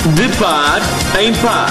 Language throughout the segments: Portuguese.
De par em par.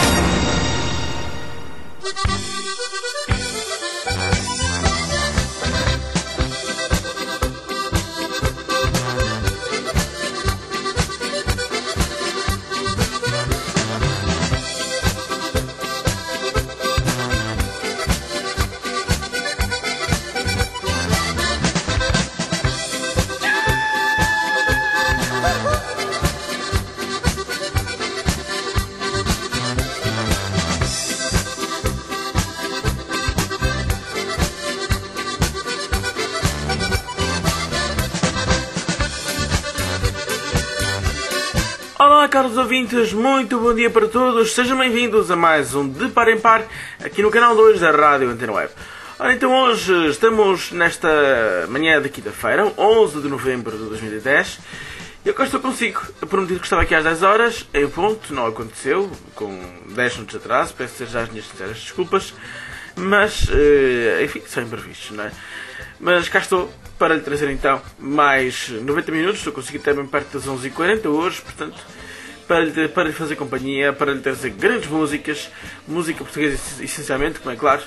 Olá, caros ouvintes, muito bom dia para todos, sejam bem-vindos a mais um De Par em Par, aqui no canal 2 da Rádio Antena Web. Ora, então hoje estamos nesta manhã de quinta-feira, 11 de novembro de 2010, e eu cá estou consigo. Eu prometi que estava aqui às 10 horas, em ponto, não aconteceu, com 10 minutos de atraso, peço ser já as minhas sinceras desculpas, mas, enfim, são imprevistos, não é? Mas cá estou para lhe trazer então mais 90 minutos, estou conseguindo até bem perto das 11h40 hoje, portanto, para lhe fazer companhia, para lhe trazer grandes músicas, música portuguesa essencialmente, como é claro.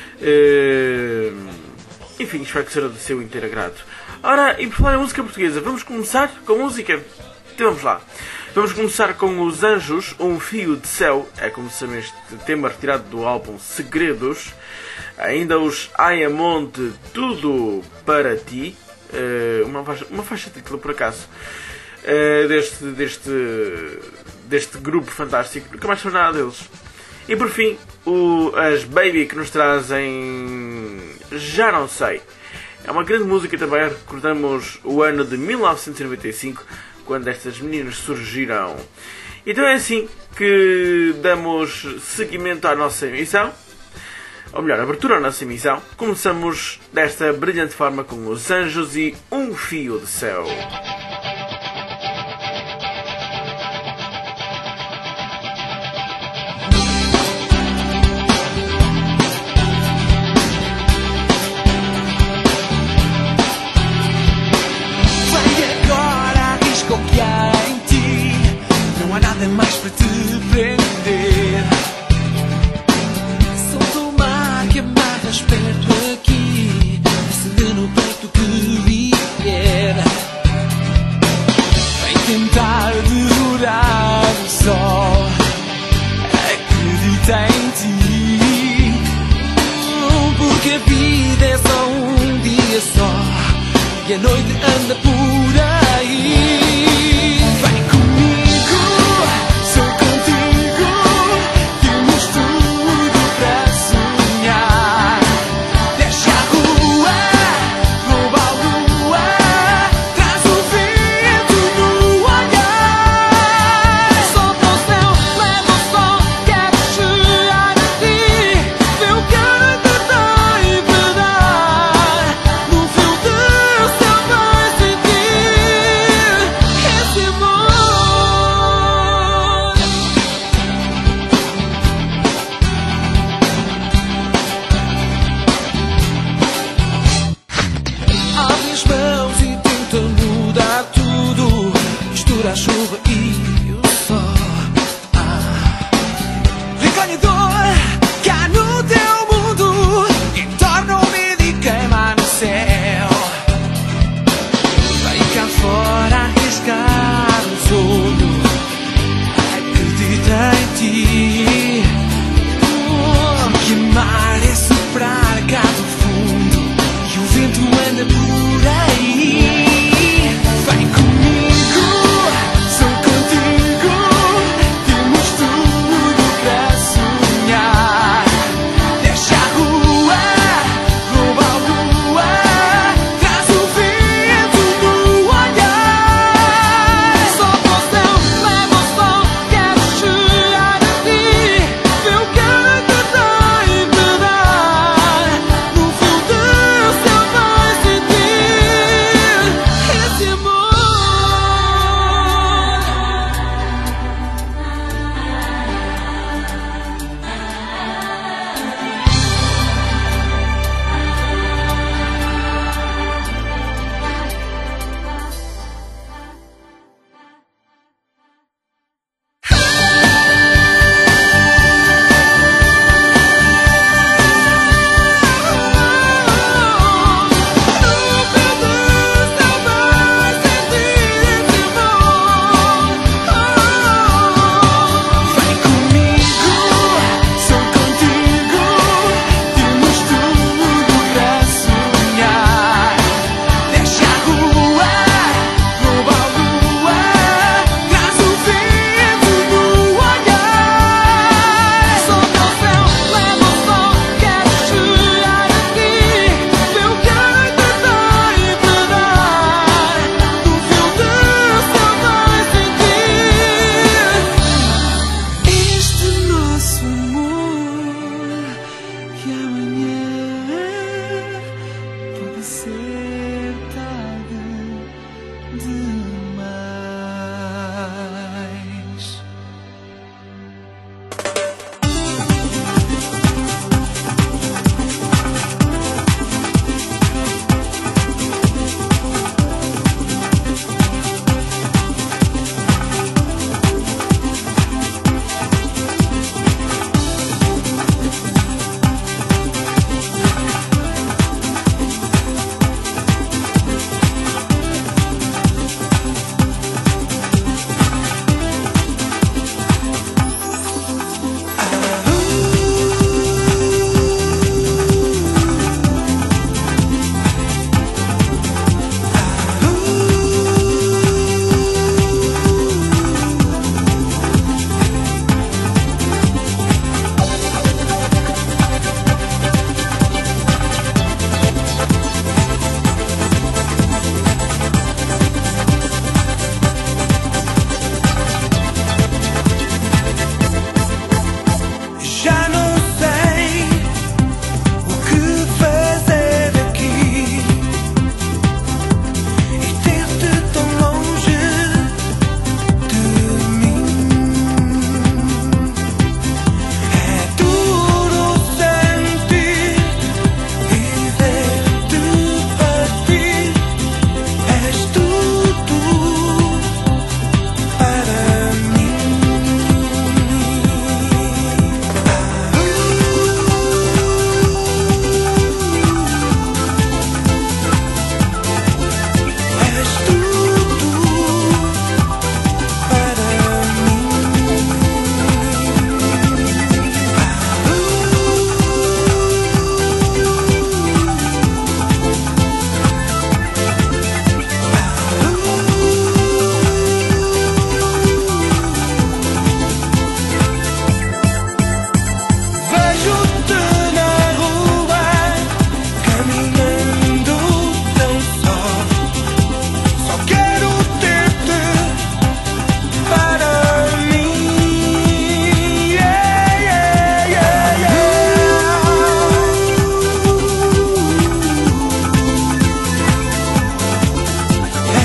Enfim, espero que seja do seu inteiro agrado. Ora, e por falar em música portuguesa, vamos começar com música? Então vamos lá. Vamos começar com Os Anjos, Um Fio de Céu, é como se chama este tema retirado do álbum Segredos. Ainda os Ayamonte, Tudo Para Ti, uma faixa título por acaso, deste grupo fantástico, nunca mais foi nada deles. E por fim, as Baby, que nos trazem Já Não Sei. É uma grande música também, recordamos o ano de 1995, quando estas meninas surgiram. Então é assim que damos seguimento à nossa emissão. Ou melhor, abertura à nossa emissão. Começamos desta brilhante forma com Os Anjos e Um Fio de Céu. Vai agora, arrisca o que há em ti. Não há nada mais para te prender. Perto aqui, acende no peito que vier. Vem tentar devorar o sol. Acredita em ti, porque a vida é só um dia só e a noite anda por aí. Vem comigo, sou contigo, temos tudo para sonhar. Sentir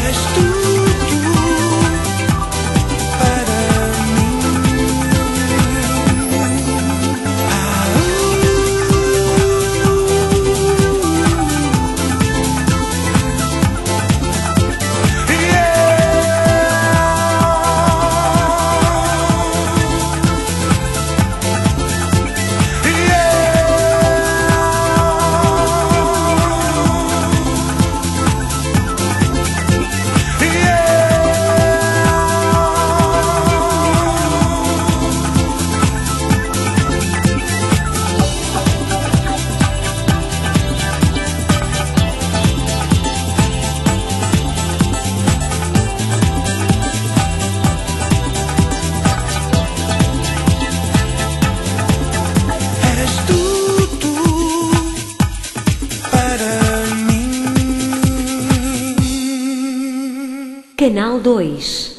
Canal 2.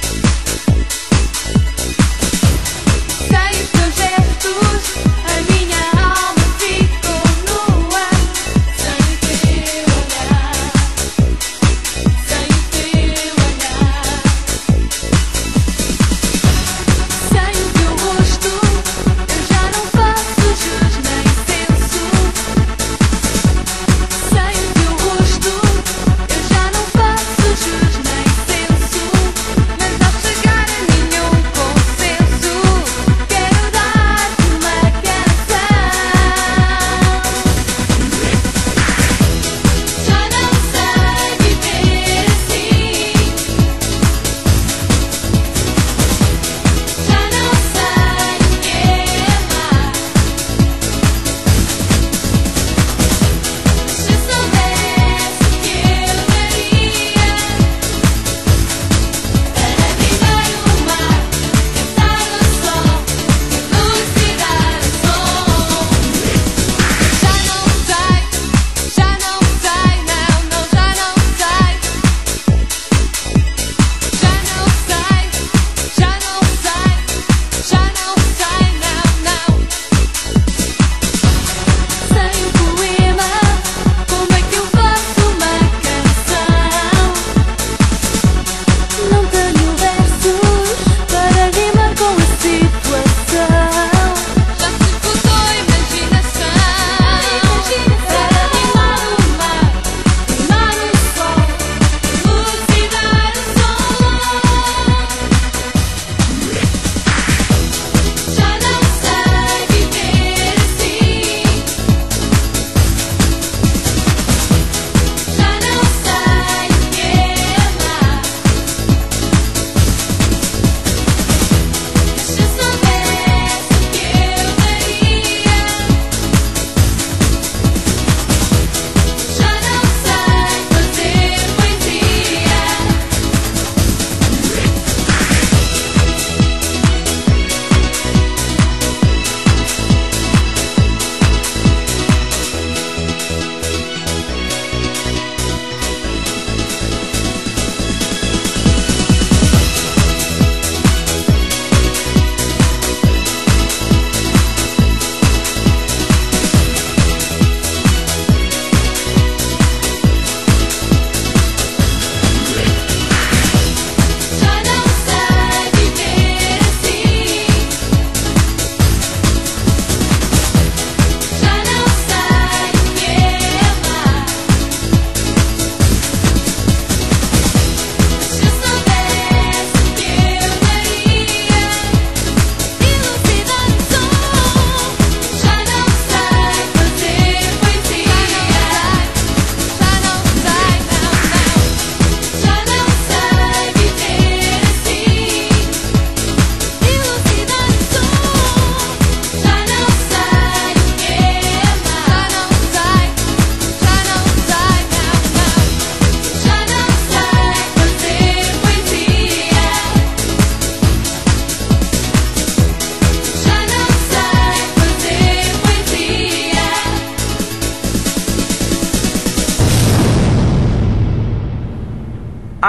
Sei os teus gestos, a minha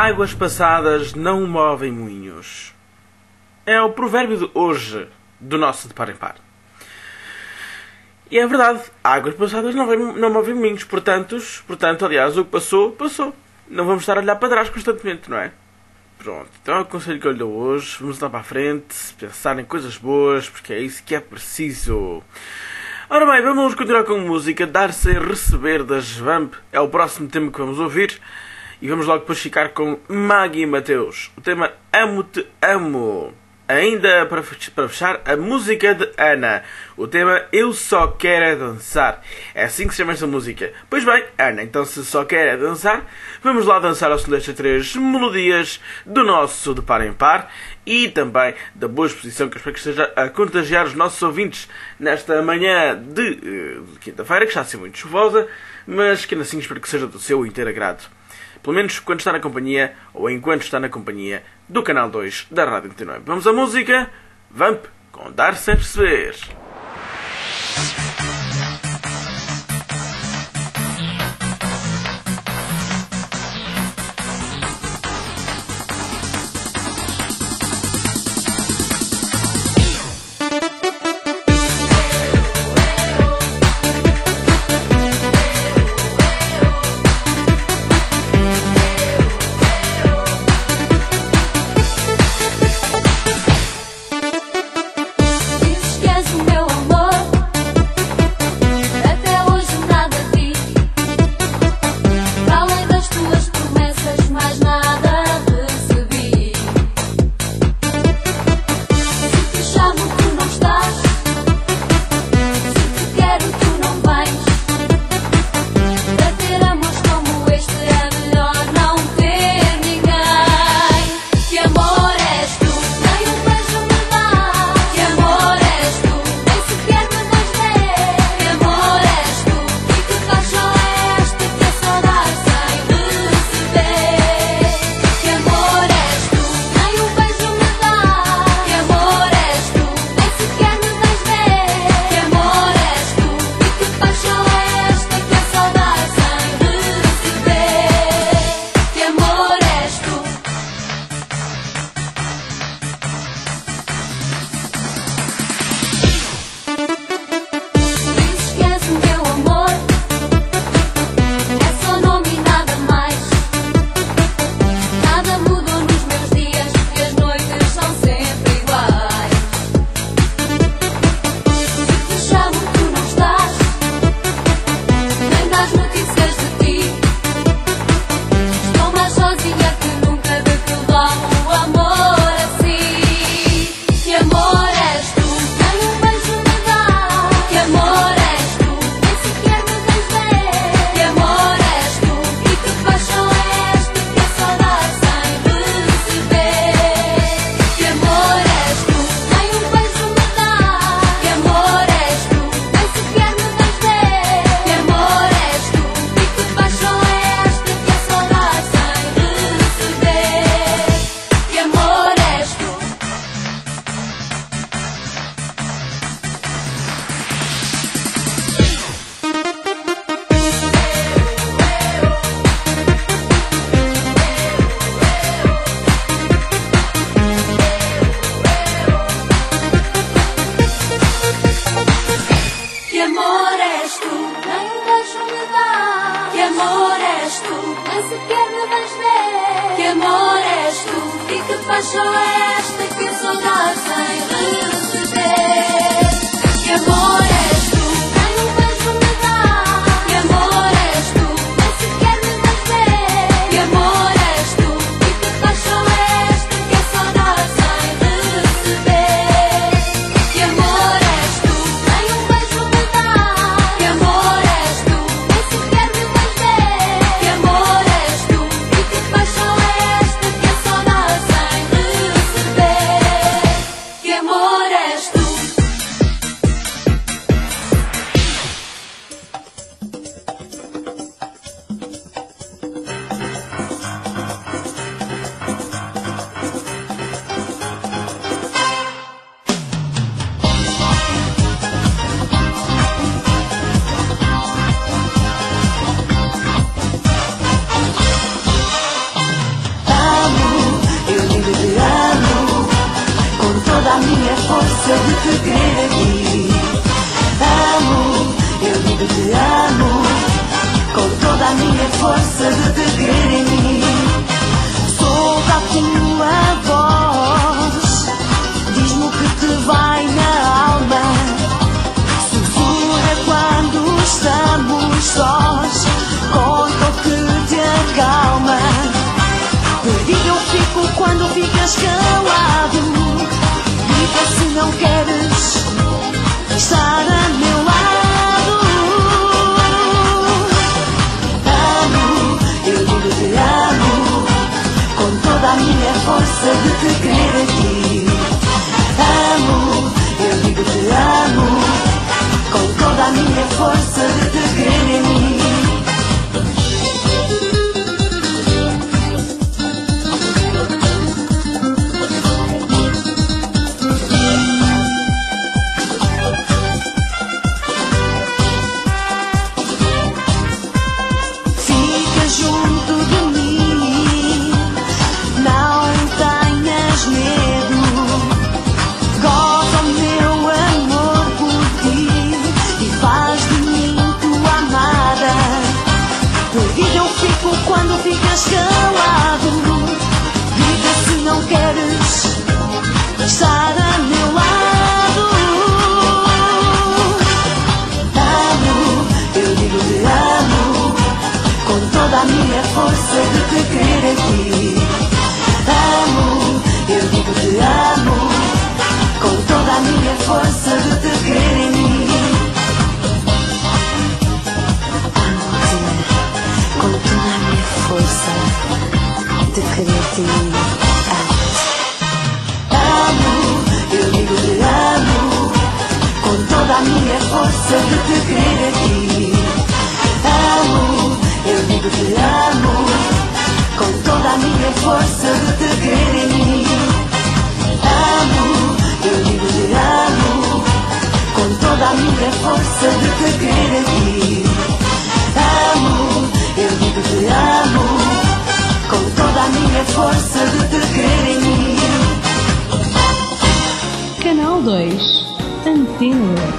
águas passadas não movem moinhos. É o provérbio de hoje do nosso De Par em Par. E é verdade, águas passadas não movem moinhos. Portanto, aliás, o que passou, passou. Não vamos estar a olhar para trás constantemente, não é? Pronto, então é o conselho que eu lhe dou hoje. Vamos lá para a frente, pensar em coisas boas, porque é isso que é preciso. Ora bem, vamos continuar com música. Dar-se a Receber das Vamp é o próximo tema que vamos ouvir. E vamos logo depois ficar com Maggie e Mateus. O tema Amo-te Amo. Ainda para fechar, a música de Ana. O tema Eu Só Quero É Dançar. É assim que se chama esta música. Pois bem, Ana, então se só quer é dançar, vamos lá dançar ao som destas 3 melodias do nosso De Par em Par. E também da boa exposição que eu espero que esteja a contagiar os nossos ouvintes nesta manhã de quinta-feira, que está a ser muito chuvosa, mas que ainda assim espero que seja do seu inteiro agrado. Pelo menos quando está na companhia, ou enquanto está na companhia, do Canal 2 da Rádio 99. Vamos à música. Vamp, com Dar-se a Receber. paixão é esta que a saudade sem receber? Que amor és tu, nem um beijo me dá. Que amor és tu, nem sequer me vais ver. Que amor és tu, e que paixão é esta que a saudade sem receber? Que amor és tu, nem um beijo me dá. Que amor és tu, nem sequer me vais ver. Que amor és tu, e que paixão é esta que a saudade sem receber? Que amor força de te querer aqui. Amo, eu digo-te amo, com toda a minha força de te querer em mim. Solta a tua voz, diz-me o que te vai na alma. Sussurra quando estamos sós, conta o que te acalma. Perdido eu fico quando ficas calado. Grita se não queres estar a meu lado. Amo, eu digo-te amo, com toda a minha força de te querer aqui. Amo, eu digo-te amo, com toda a minha força de te querer em mim. Quando ficas calado, diga se não queres estar a meu lado. Amo, eu digo-te amo, com toda a minha força de te querer aqui. Amo, eu digo-te amo, com toda a minha força de te querer em mim. Força de querer-te amo, eu digo-te amo, com toda a minha força de te querer aqui. Amo, eu digo-te amo, com toda a minha força de te querer em mim. Amo, eu digo-te amo, com toda a minha força de te querer aqui. Amo, eu digo-te amo, com toda a minha força de te querer em mim. Canal 2, Antena Web.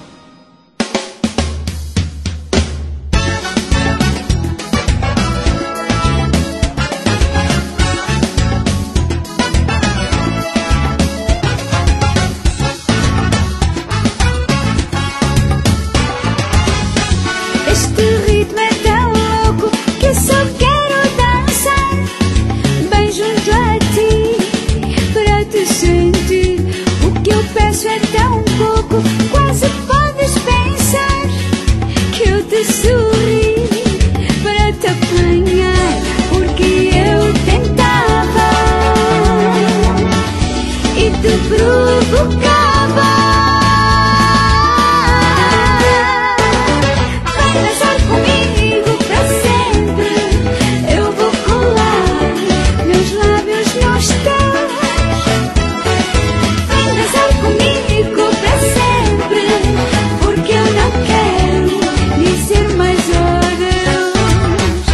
É tão pouco, quase podes pensar que eu te sorri para te apanhar, porque eu tentava e te provocava. Vai dançar comigo para sempre, eu vou colar meus lábios nos teus. Vem dançar comigo para sempre, porque eu não quero dizer mais adeus.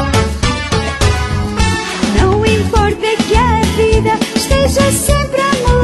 Não importa que a vida esteja sempre a mudar,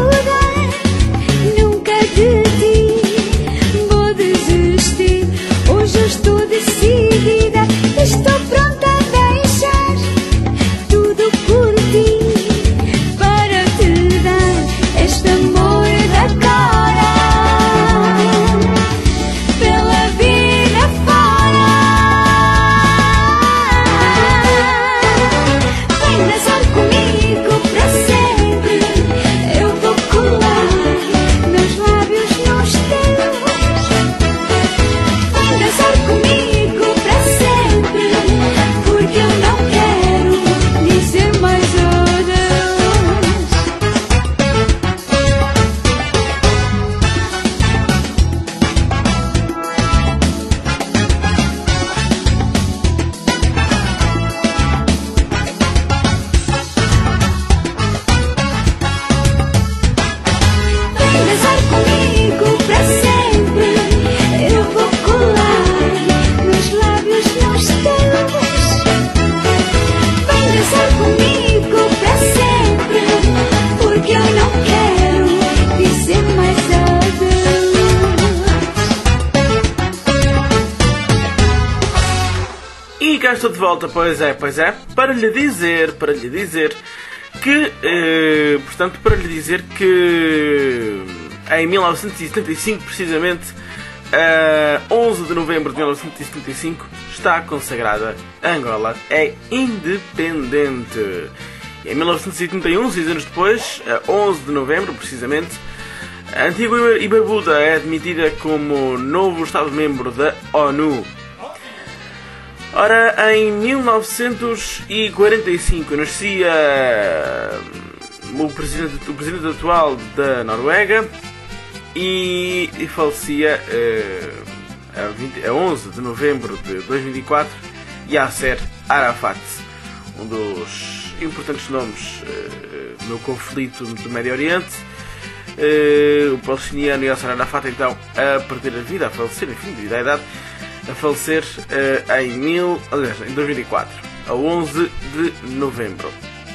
estou de volta, pois é, para lhe dizer que, em 1975, precisamente, 11 de novembro de 1975, está consagrada Angola, é independente. E em 1971, 6 anos depois, 11 de novembro, precisamente, a antiga e Barbuda é admitida como novo Estado-membro da ONU. Ora, em 1945 nascia o presidente atual da Noruega e falecia a 11 de novembro de 2004, Yasser Arafat, um dos importantes nomes no conflito do Médio Oriente. O palestiniano Yasser Arafat, então, a perder a vida, a falecer, enfim, devido à idade, a falecer em 2004, a 11 de novembro.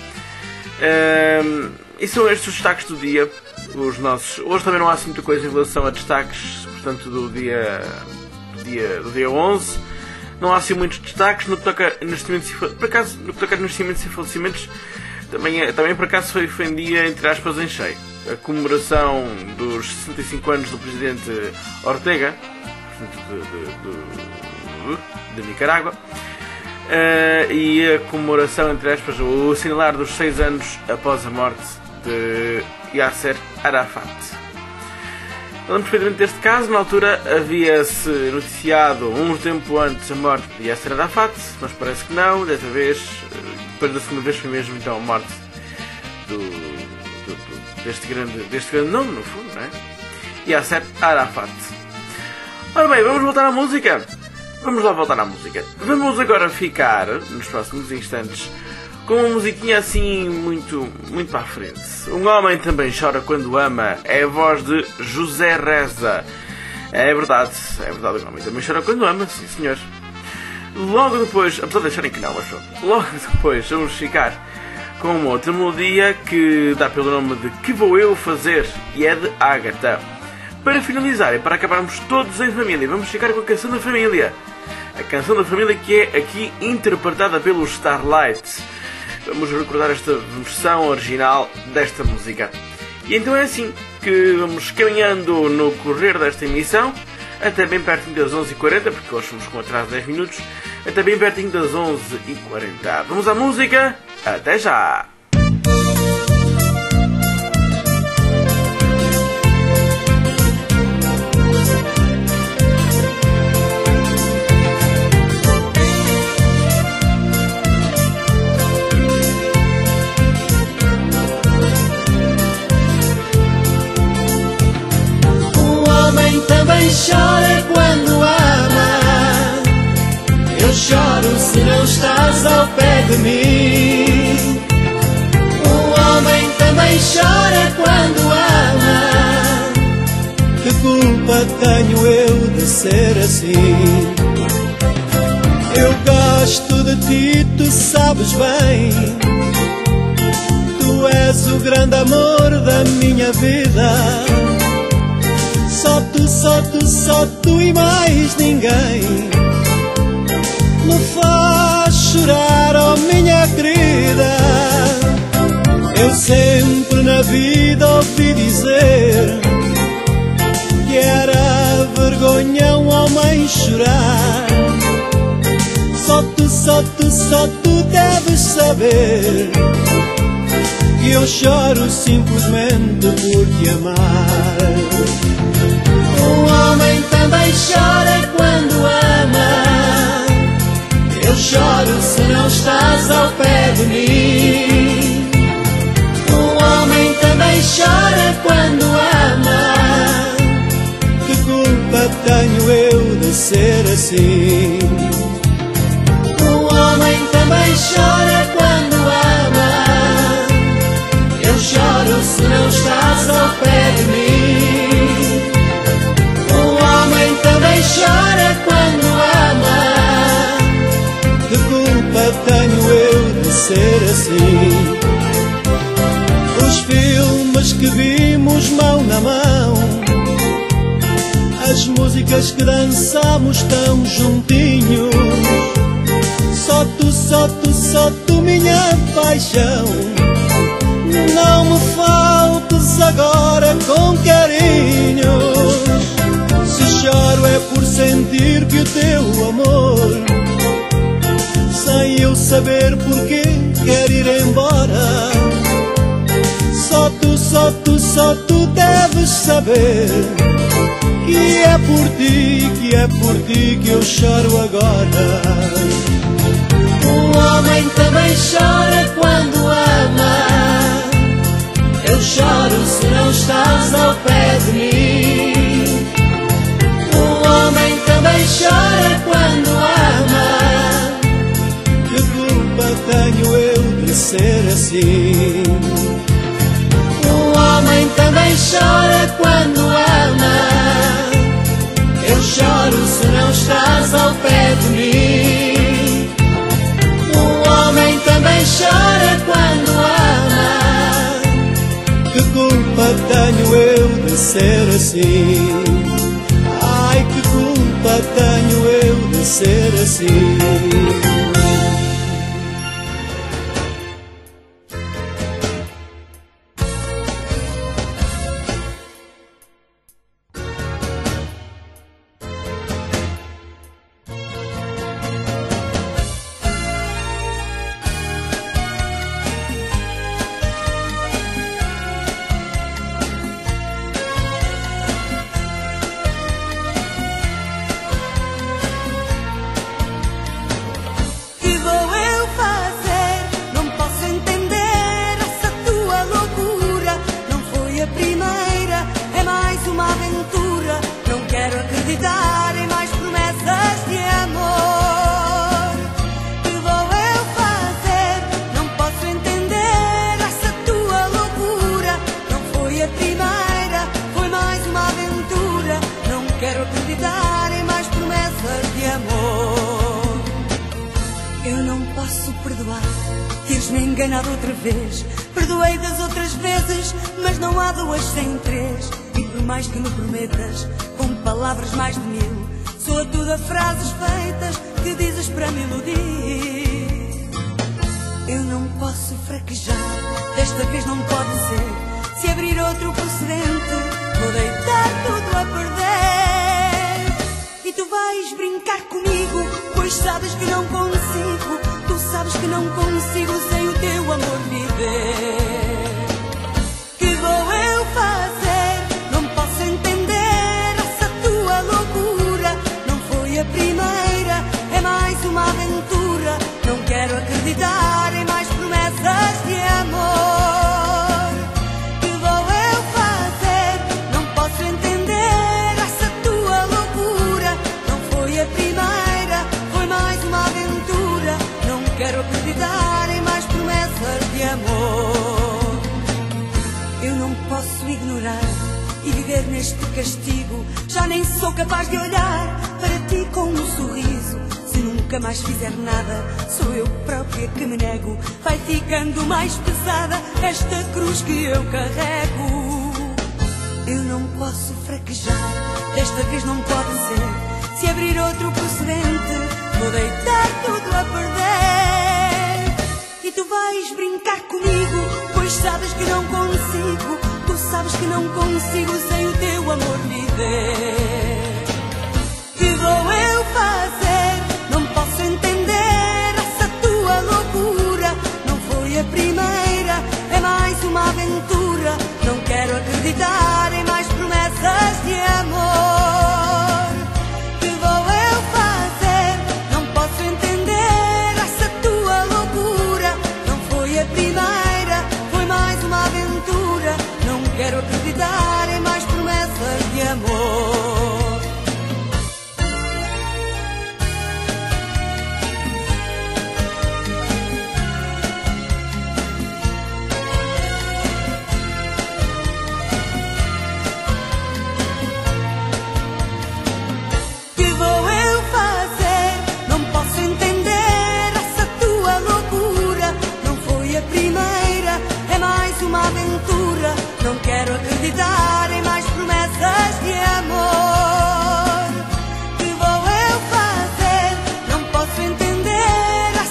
E são estes os destaques do dia. Hoje também não há assim muita coisa em relação a destaques, portanto, do dia 11. Não há assim muitos destaques. No que toca a nascimentos e falecimentos, também por acaso foi um dia, entre aspas, em cheio. A comemoração dos 65 anos do presidente Ortega, de Nicarágua, e a comemoração, entre aspas, o assinalar dos 6 anos após a morte de Yasser Arafat. Lembro perfeitamente deste caso. Na altura havia-se noticiado um tempo antes a morte de Yasser Arafat, mas parece que não. Desta vez, depois da segunda vez, foi mesmo então a morte deste grande nome, no fundo, não é? Yasser Arafat. Ora bem, vamos voltar à música? Vamos lá voltar à música. Vamos agora ficar, nos próximos instantes, com uma musiquinha assim muito para a frente. Um homem também chora quando ama, é a voz de José Reza. É verdade, um homem também chora quando ama, sim senhor. Logo depois, apesar de acharem que não, mas pronto, logo depois vamos ficar com uma outra melodia que dá pelo nome de Que Vou Eu Fazer, e é de Ágata. Para finalizar e para acabarmos todos em família, vamos ficar com a Canção da Família. A Canção da Família, que é aqui interpretada pelo Starlight. Vamos recordar esta versão original desta música. E então é assim que vamos caminhando no correr desta emissão, até bem pertinho das 11h40, porque hoje fomos com atraso de 10 minutos, até bem pertinho das 11h40. Vamos à música, até já! Também chora quando ama. Eu choro se não estás ao pé de mim. O homem também chora quando ama. Que culpa tenho eu de ser assim? Eu gosto de ti, tu sabes bem. Tu és o grande amor da minha vida. Só tu e mais ninguém me faz chorar, oh minha querida. Eu sempre na vida ouvi dizer que era vergonha um homem chorar. Só tu deves saber que eu choro simplesmente por te amar. Um homem também chora quando ama. Eu choro se não estás ao pé de mim. Um homem também chora quando ama. Que culpa tenho eu de ser assim? Um homem também chora quando ama. Eu choro se não estás ao pé de mim. Também chora quando ama. Que culpa tenho eu de ser assim? Os filmes que vimos mão na mão, as músicas que dançamos tão juntinhos, Só tu, minha paixão. Não me faltes agora com carinho. Se choro é por sentir que o teu amor, sem eu saber porquê, quer ir embora. Só tu deves saber que é por ti que eu choro agora. Um homem também chora quando ama. Eu choro se não estás ao pé de mim. Um homem também chora quando ama. Que culpa tenho eu de ser assim? Um homem também chora quando ama. Eu choro se não estás ao pé de mim. Também chora quando ama. Que culpa tenho eu de ser assim? Ai, que culpa tenho eu de ser assim? Teres-me enganado outra vez. Perdoei das outras vezes, mas não há duas sem três. E por mais que me prometas, com palavras mais de mil, soa tudo a frases feitas que dizes para me iludir. Eu não posso fraquejar, desta vez não pode ser. Se abrir outro precedente, vou deitar tudo a perder. E tu vais brincar comigo, pois sabes que não consigo. Tu sabes que não consigo sem o teu amor viver. Que vou eu fazer? Não posso entender essa tua loucura. Não foi a primeira, é mais uma aventura. Não quero acreditar em mais promessas de amor. Que vou eu fazer? Não posso entender essa tua loucura. Não foi a primeira, foi mais uma aventura. Não quero acreditar em mais promessas de amor. Eu não posso ignorar e viver neste castigo. Já nem sou capaz de olhar para ti com um sorriso. Se nunca mais fizer nada, sou eu própria que me nego. Vai ficando mais pesada esta cruz que eu carrego. Eu não posso fraquejar, desta vez não pode ser. Se abrir outro precedente, vou deitar tudo a perder. E tu vais brincar comigo, pois sabes que não consigo. Tu sabes que não consigo sem o teu amor viver. Que vou eu fazer? Não posso entender essa tua loucura. Não foi a primeira, é mais uma aventura. Não quero acreditar em mais promessas de amor. Que vou eu fazer? Não posso entender essa tua loucura. Não foi a primeira, foi mais uma aventura. Não quero acreditar em mais promessas de amor. Não quero acreditar em mais promessas de amor. Que vou eu fazer? Não posso entender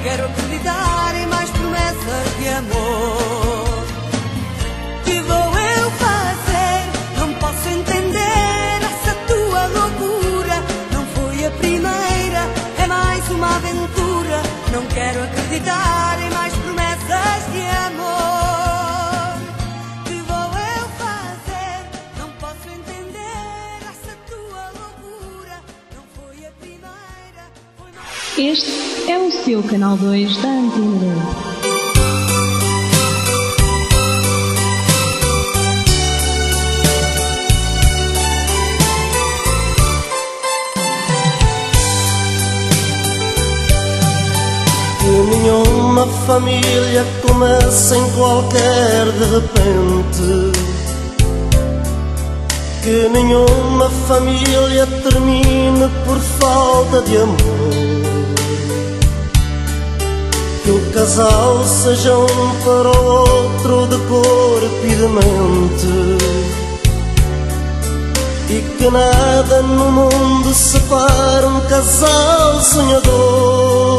quero acreditar em mais promessas de amor. Que vou eu fazer? Não posso entender essa tua loucura. Não foi a primeira, é mais uma aventura. Não quero acreditar em mais promessas de amor. Que vou eu fazer? Não posso entender essa tua loucura. Não foi a primeira, foi mais... Este é o seu canal 2 da Antena 2. Que nenhuma família começa em qualquer de repente. Que nenhuma família termine por falta de amor. Que o casal seja um para o outro de corpo e de mente. E que nada no mundo separe um casal sonhador.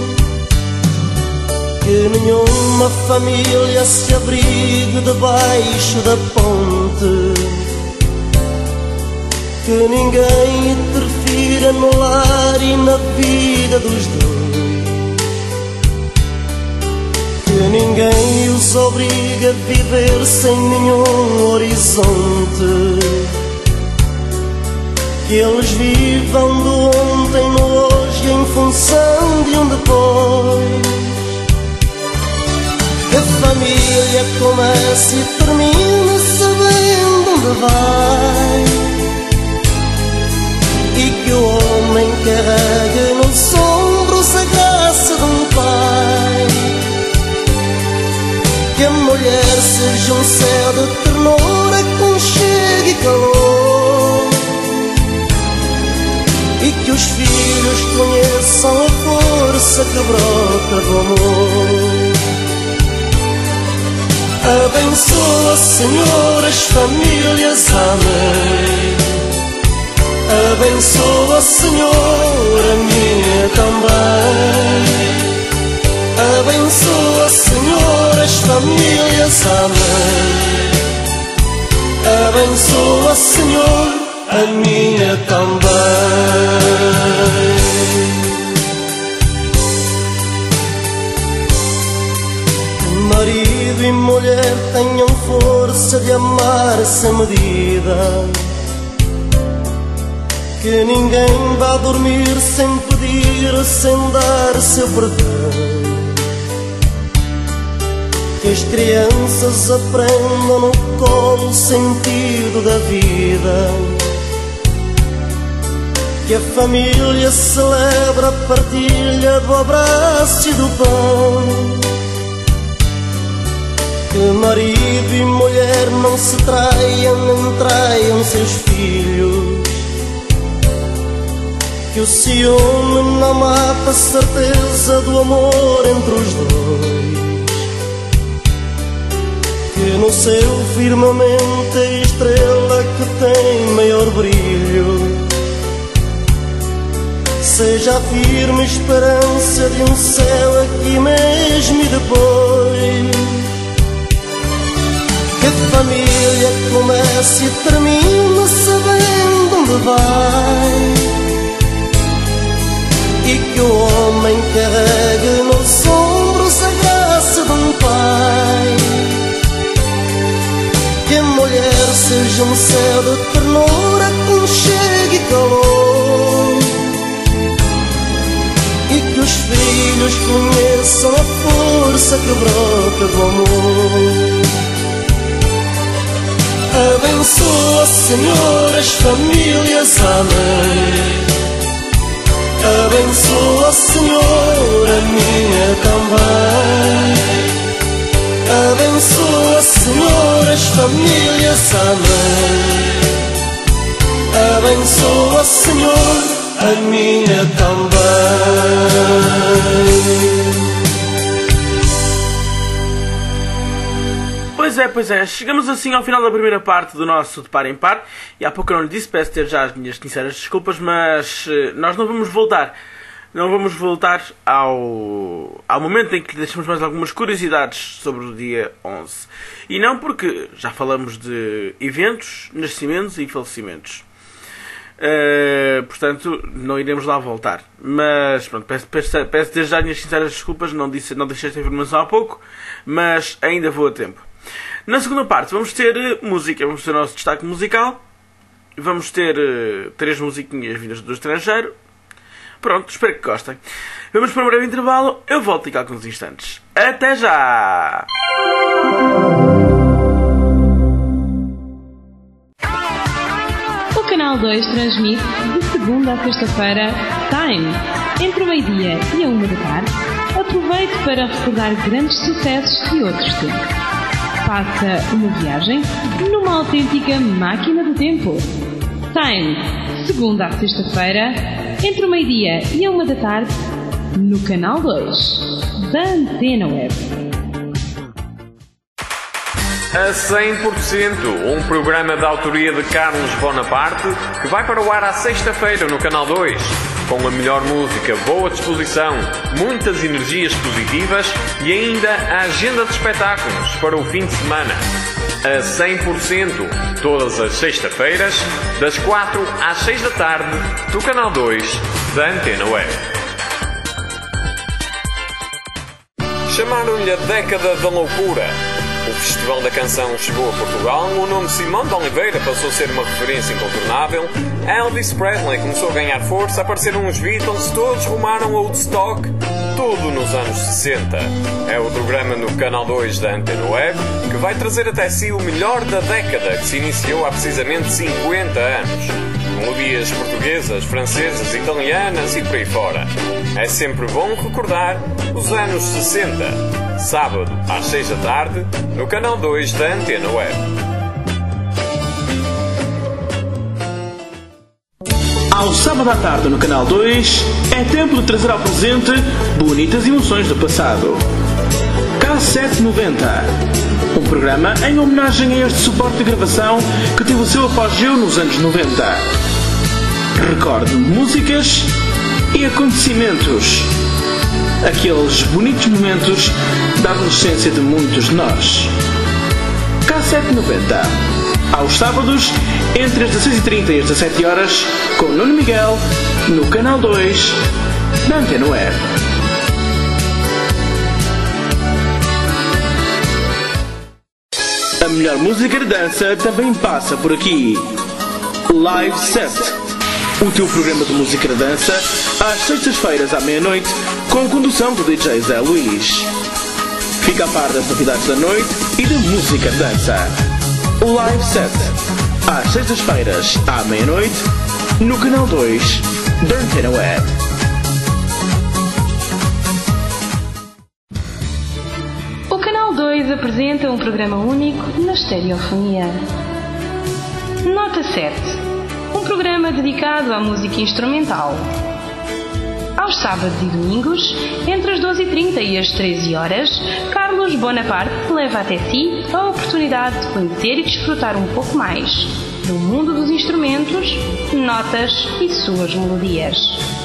Que nenhuma família se abrigue debaixo da ponte. Que ninguém interfira no lar e na vida dos dois. Que ninguém os obrigue a viver sem nenhum horizonte. Que eles vivam do ontem no hoje em função de um depois. Que a família comece e termine sabendo onde vai. E que o homem carregue nos ombros a graça de um pai. Que a mulher seja um céu de ternura, aconchego e calor. E que os filhos conheçam a força que brota do amor. Abençoa, Senhor, as famílias, amém. Abençoa, Senhor, a minha também. Abençoa, Senhor, as famílias, amém. Abençoa, Senhor, a minha também. Marido e mulher tenham força de amar sem medida. Que ninguém vá dormir sem pedir, sem dar seu perdão. Que as crianças aprendam no colo o sentido da vida. Que a família celebra a partilha do abraço e do pão. Que marido e mulher não se traiam, nem traiam seus filhos. Que o ciúme não mata a certeza do amor entre os dois. Que no seu firmamento a estrela que tem maior brilho seja a firme esperança de um céu aqui mesmo e depois. Que a família comece e termine sabendo onde vai. E que o homem carregue nos ombros a graça de um pai. Que a mulher seja um céu de ternura, aconchego e calor. E que os filhos conheçam a força que brota do amor. Abençoa, Senhor, as famílias, amém. Abençoa, Senhor, a minha também. Abençoa, Senhor, as famílias, amém. Abençoa, Senhor, a minha também. Pois é, chegamos assim ao final da primeira parte do nosso De Par em Par. E há pouco eu não lhe disse, peço ter já as minhas sinceras desculpas, mas nós não vamos voltar não vamos voltar ao momento em que lhe deixamos mais algumas curiosidades sobre o dia 11. E não porque já falamos de eventos, nascimentos e falecimentos. Portanto, não iremos lá voltar. Mas pronto, peço desde já as minhas sinceras desculpas, não deixei esta informação há pouco, mas ainda vou a tempo. Na segunda parte vamos ter música, vamos ter o nosso destaque musical, vamos ter 3 musiquinhas vindas do estrangeiro. Pronto, espero que gostem. Vamos para um breve intervalo, eu volto daqui a alguns instantes. Até já! O Canal 2 transmite de segunda a sexta-feira Time, entre o meio-dia e a 1 da tarde. Aproveite para recordar grandes sucessos de outros tempos. Faça uma viagem numa autêntica máquina do tempo. Time, segunda a sexta-feira, entre o meio-dia e a 1 da tarde, no Canal 2 da Antena Web. A 100%, um programa de autoria de Carlos Bonaparte, que vai para o ar à sexta-feira no Canal 2, com a melhor música, boa disposição, muitas energias positivas e ainda a agenda de espetáculos para o fim de semana. A 100%, todas as sextas-feiras, das 4 às 6 da tarde, do Canal 2 da Antena Web. Chamaram-lhe a década da loucura. O Festival da Canção chegou a Portugal, o nome Simão de Oliveira passou a ser uma referência incontornável, Elvis Presley começou a ganhar força, apareceram os Beatles, todos rumaram a Woodstock, tudo nos anos 60. É o programa no Canal 2 da Antena Web que vai trazer até si o melhor da década, que se iniciou há precisamente 50 anos. Melodias portuguesas, francesas, italianas e por aí fora. É sempre bom recordar os anos 60. Sábado, às 6 da tarde, no Canal 2 da Antena Web. Ao sábado à tarde no Canal 2, é tempo de trazer ao presente bonitas emoções do passado. K790, um programa em homenagem a este suporte de gravação que teve o seu apogeu nos anos 90. Recorde músicas e acontecimentos. Aqueles bonitos momentos da adolescência de muitos de nós. K790, aos sábados, entre as 16h30 e as 17h, com Nuno Miguel, no Canal 2 da Antena Web. A melhor música de dança também passa por aqui. Live Set, o teu programa de música de dança, às sextas-feiras à meia-noite, com a condução do DJ Zé Luís. Fica a par das novidades da noite e da música de dança. Live Set, às sextas-feiras à meia-noite, no Canal 2 da Antena Web. O Canal 2 apresenta um programa único na estereofonia. Nota 7, um programa dedicado à música instrumental. Aos sábados e domingos, entre as 12h30 e as 13h, Carlos Bonaparte leva até si a oportunidade de conhecer e desfrutar um pouco mais do mundo dos instrumentos, notas e suas melodias.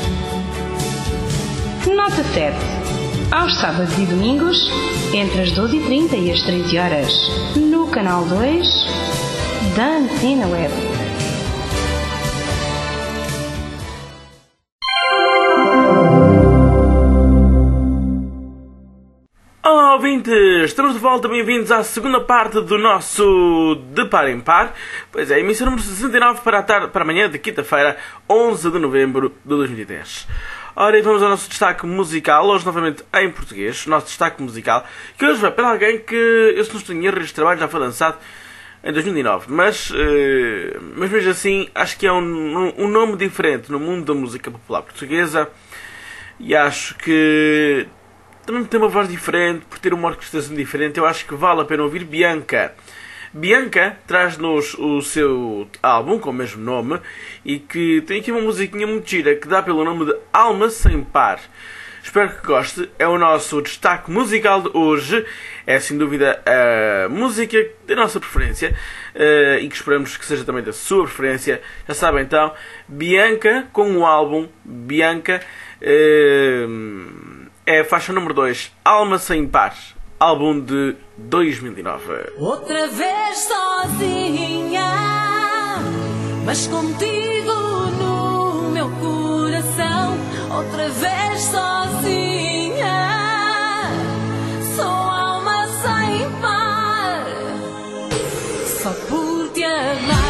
Nota 7. Aos sábados e domingos, entre as 12h30 e as 13h, no Canal 2 da Antena Web. Olá ouvintes, estamos de volta, bem-vindos à segunda parte do nosso De Par em Par. Pois é, emissão número 69 para amanhã de quinta-feira, 11 de novembro de 2010. Ora, e vamos ao nosso destaque musical, hoje novamente em português, o nosso destaque musical, que hoje vai para alguém que, eu se não estou em erro, este trabalho já foi lançado em 2009, mas mesmo assim, acho que é um nome diferente no mundo da música popular portuguesa, e acho que também tem uma voz diferente, por ter uma orquestração diferente, eu acho que vale a pena ouvir Bianca. Bianca traz-nos o seu álbum com o mesmo nome e que tem aqui uma musiquinha muito gira que dá pelo nome de Alma Sem Par. Espero que goste, é o nosso destaque musical de hoje, é sem dúvida a música da nossa preferência e que esperamos que seja também da sua preferência. Já sabem então, Bianca com o álbum Bianca É a faixa número 2, Alma Sem Par, álbum de 2009. Outra vez sozinha, mas contigo no meu coração. Outra vez sozinha, sou alma sem par, só por te amar.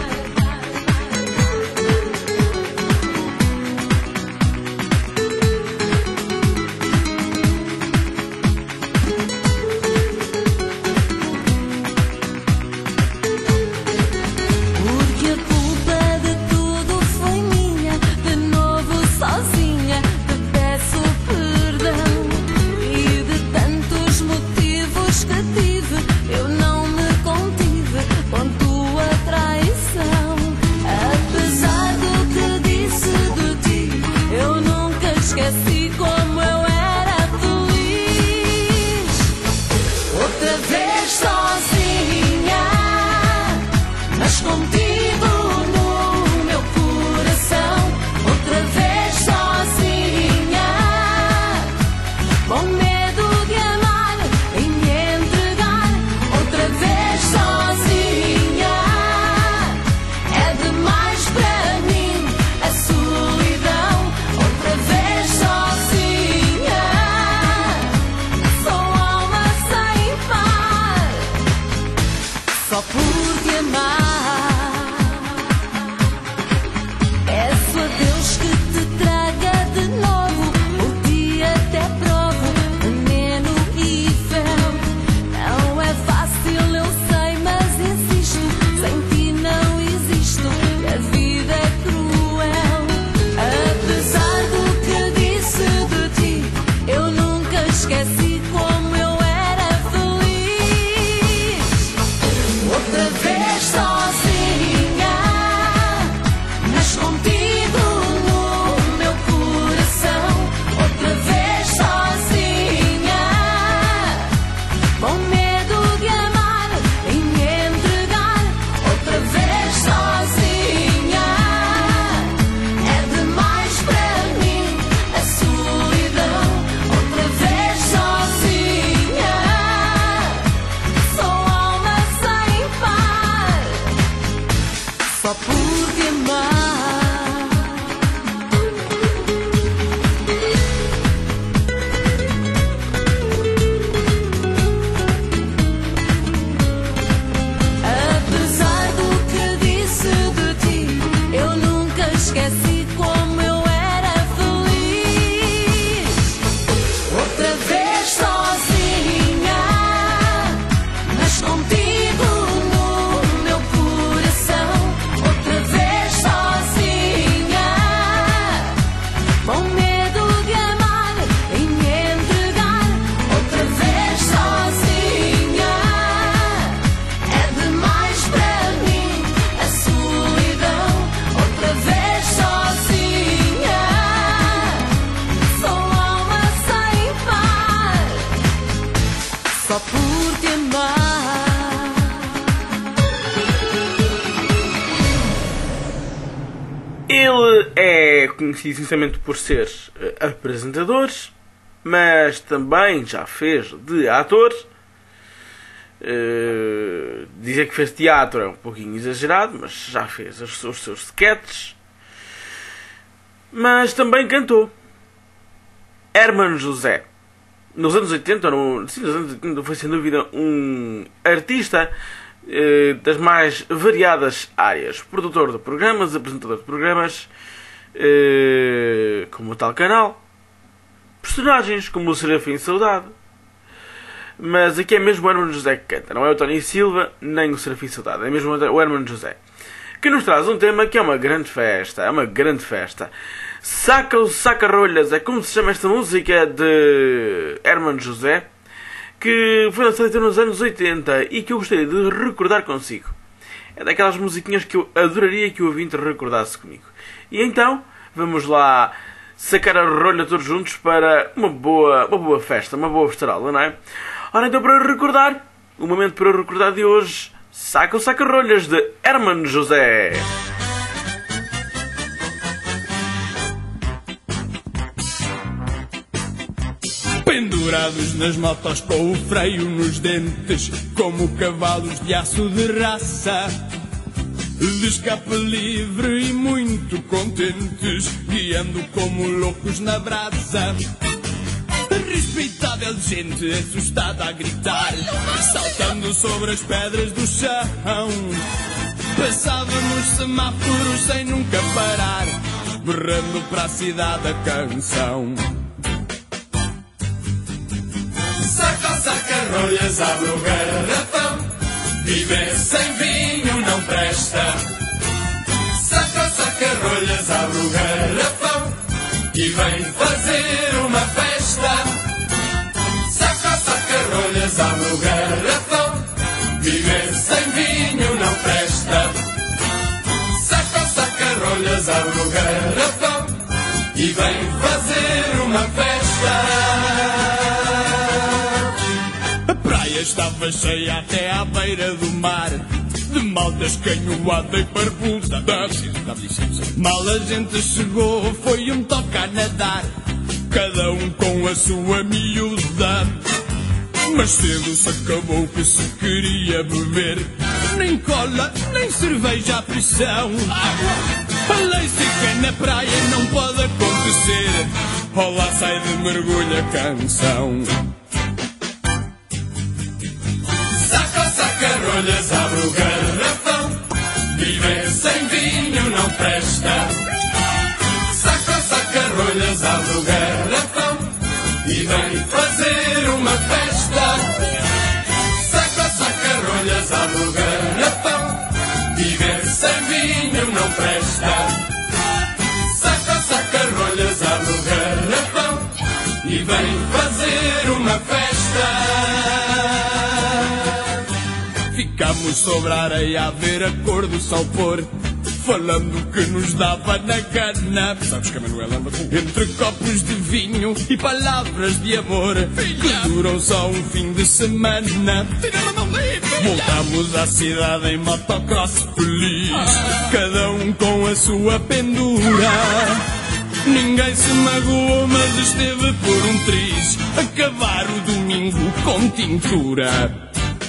Esqueci como eu era feliz. Outra vez sozinha, mas contigo no meu coração. Outra vez sozinha, com medo de amar e me entregar. Outra vez sozinha, é demais para mim a solidão. Outra vez sozinha, sou alma sem par, só por te amar. Peço a Deus que te traga de novo, por ti até provo veneno e fel. Não é fácil, eu sei, mas insisto, sem ti não existo, a vida é cruel. Apesar do que disse de ti, eu nunca esqueci como eu era feliz. Outra vez sozinha, mas contigo no meu coração. Outra vez sozinha, com medo de amar e me entregar. Outra vez sozinha, é demais para mim a solidão. Outra vez sozinha, sou alma sem par, só por te amar. Apesar do que disse de ti, eu nunca esqueci como eu era feliz. Outra vez sozinha, mas contigo no meu coração. Outra vez sozinha, com medo de amar e me entregar. Outra vez sozinha, é demais para mim a solidão. Outra vez sozinha, sou alma sem par, só por te amar. Ele é conhecido essencialmente por ser apresentador, mas também já fez de ator. Dizer que fez teatro é um pouquinho exagerado, mas já fez os seus sketches. Mas também cantou. Hermano José. Nos anos 80, foi sem dúvida um artista das mais variadas áreas. Produtor de programas, apresentador de programas, como o tal canal. Personagens como o Serafim Saudade. Mas aqui é mesmo o Hermano José que canta. Não é o Tony Silva, nem o Serafim Saudade. É mesmo o Hermano José, que nos traz um tema que é uma grande festa. É uma grande festa. Saca o Saca-Rolhas, é como se chama esta música de Hermano José, que foi lançada nos anos 80 e que eu gostaria de recordar consigo. É daquelas musiquinhas que eu adoraria que o ouvinte recordasse comigo. E então, vamos lá sacar a rolha todos juntos para uma boa festa, uma boa festarola, não é? Ora, então, para recordar, o momento para recordar de hoje, saca o Saca-Rolhas de Hermano José. pendurados nas motos com o freio nos dentes, como cavalos de aço de raça, de escape livre e muito contentes, guiando como loucos na brasa. Respeitável gente assustada a gritar, saltando sobre as pedras do chão. Passávamos semáforos sem nunca parar, berrando para a cidade a canção. Saca, saca rolhas, abre o garrafão, viver sem vinho não presta. Saca, saca rolhas, abre o garrafão e vem fazer uma festa. Saca, saca rolhas, abre o garrafão, viver sem vinho não presta. Saca, saca rolhas, abre o garrafão e vem fazer uma festa. A praia estava cheia até à beira do mar, de maltas canhoada e barbuda. Mal a gente chegou, foi um toque a nadar, cada um com a sua miúda. Mas cedo se acabou que se queria beber, nem cola, nem cerveja à pressão. A lei seca na praia não pode acontecer, olá sai de mergulho a canção. Saca, saca rolhas, abre o garrafão, viver sem vinho não presta. Saca, saca rolhas, abre o garrafão e vem fazer uma festa. Saca, saca rolhas, abre o garrafão, viver sem vinho não presta. Saca, saca rolhas, abre o garrafão e vem fazer uma festa. Ficámos sobre a areia a ver a cor do sol pôr, falando que nos dava na cana. Sabes que a Manuela anda com entre copos de vinho e palavras de amor, que duram só um fim de semana. Voltamos à cidade em motocross feliz, cada um com a sua pendura. Ninguém se magoou, mas esteve por um triz, acabar o domingo com tintura.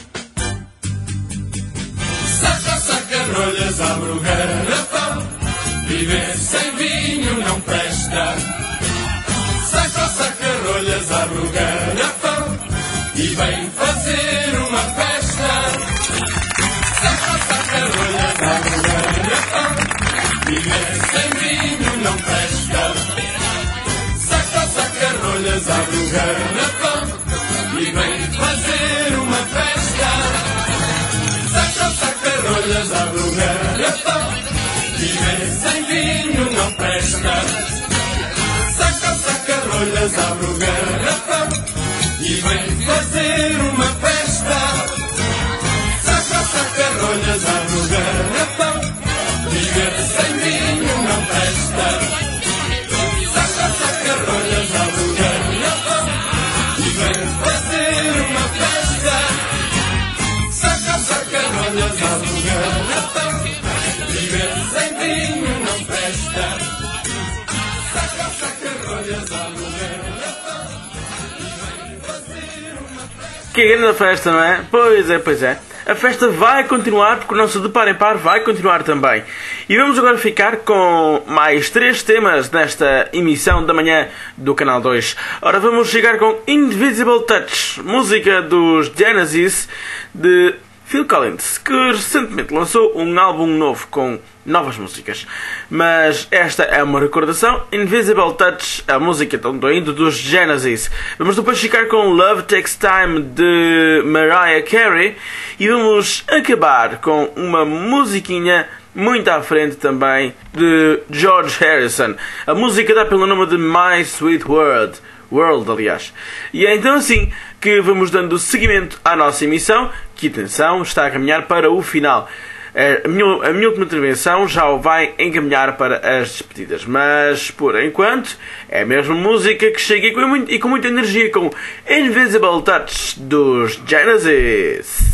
Saca, saca rolhas, abre o garrafão, viver sem vinho não presta. Saca, saca rolhas, abre o garrafão e vem fazer uma festa. Saca, saca rolhas, abre o garrafão, viver sem vinho não presta. Saca, saca rolhas, abre o garrafão e vem fazer uma festa. Saca, saca rolhas, abre o garrafão, viver sem vinho não presta. Saca, saca rolhas, abre o garrafão e vem fazer uma festa. Saca, saca rolhas, abre o garrafão, viver sem vinho não presta. Saca, saca rolhas, abre o garrafão e vem fazer uma festa. Saca, saca rolhas, abre o garrafão, viver sem vinho não presta. Saca, saca rolhas, abre o garrafão e vem fazer uma festa. Que grande festa, não é? Pois é, pois é. A festa vai continuar, porque o nosso De Par em Par vai continuar também. E vamos agora ficar com mais 3 temas nesta emissão da manhã do Canal 2. Ora, vamos chegar com Invisible Touch, música dos Genesis, de Phil Collins, que recentemente lançou um álbum novo com novas músicas. Mas esta é uma recordação. Invisible Touch, a música então indo dos Genesis. Vamos depois ficar com Love Takes Time, de Mariah Carey. E vamos acabar com uma musiquinha muito à frente também de George Harrison. A música dá pelo nome de My Sweet World, aliás. E é então assim que vamos dando seguimento à nossa emissão, que, atenção, está a caminhar para o final. A minha última intervenção já o vai encaminhar para as despedidas. Mas, por enquanto, é a mesma música que chega e com muita energia, com Invisible Touch dos Genesis.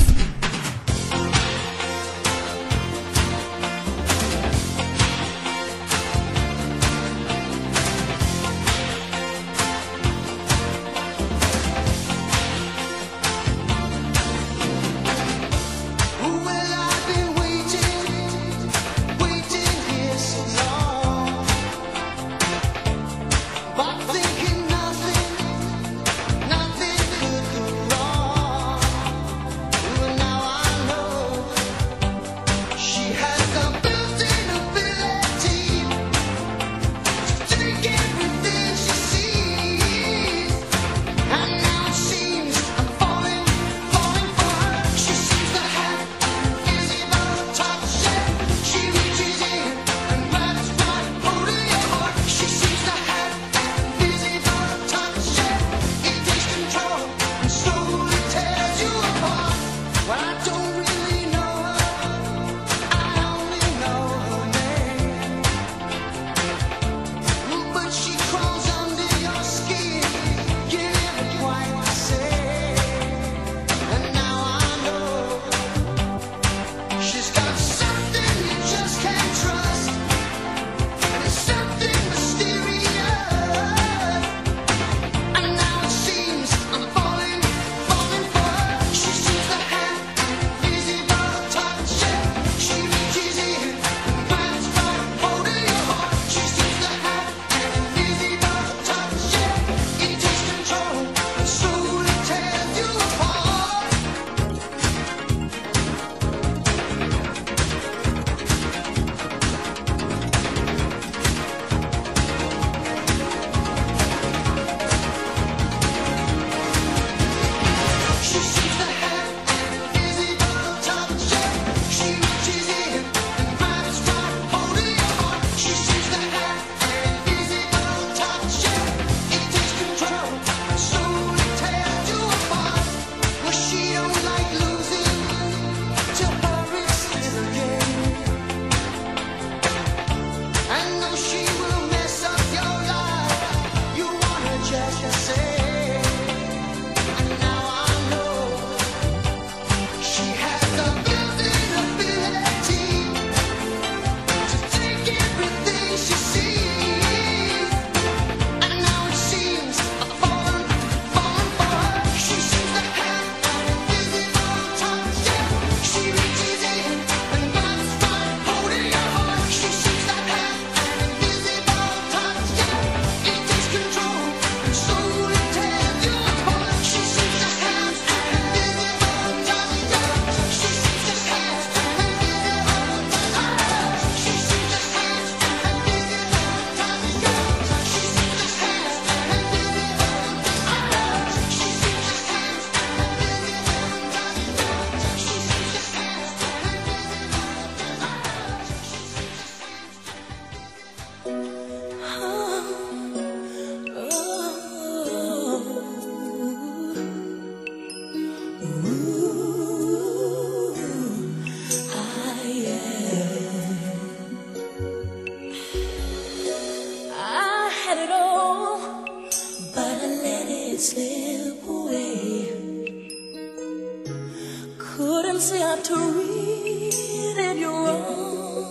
can see how to read it, you're wrong.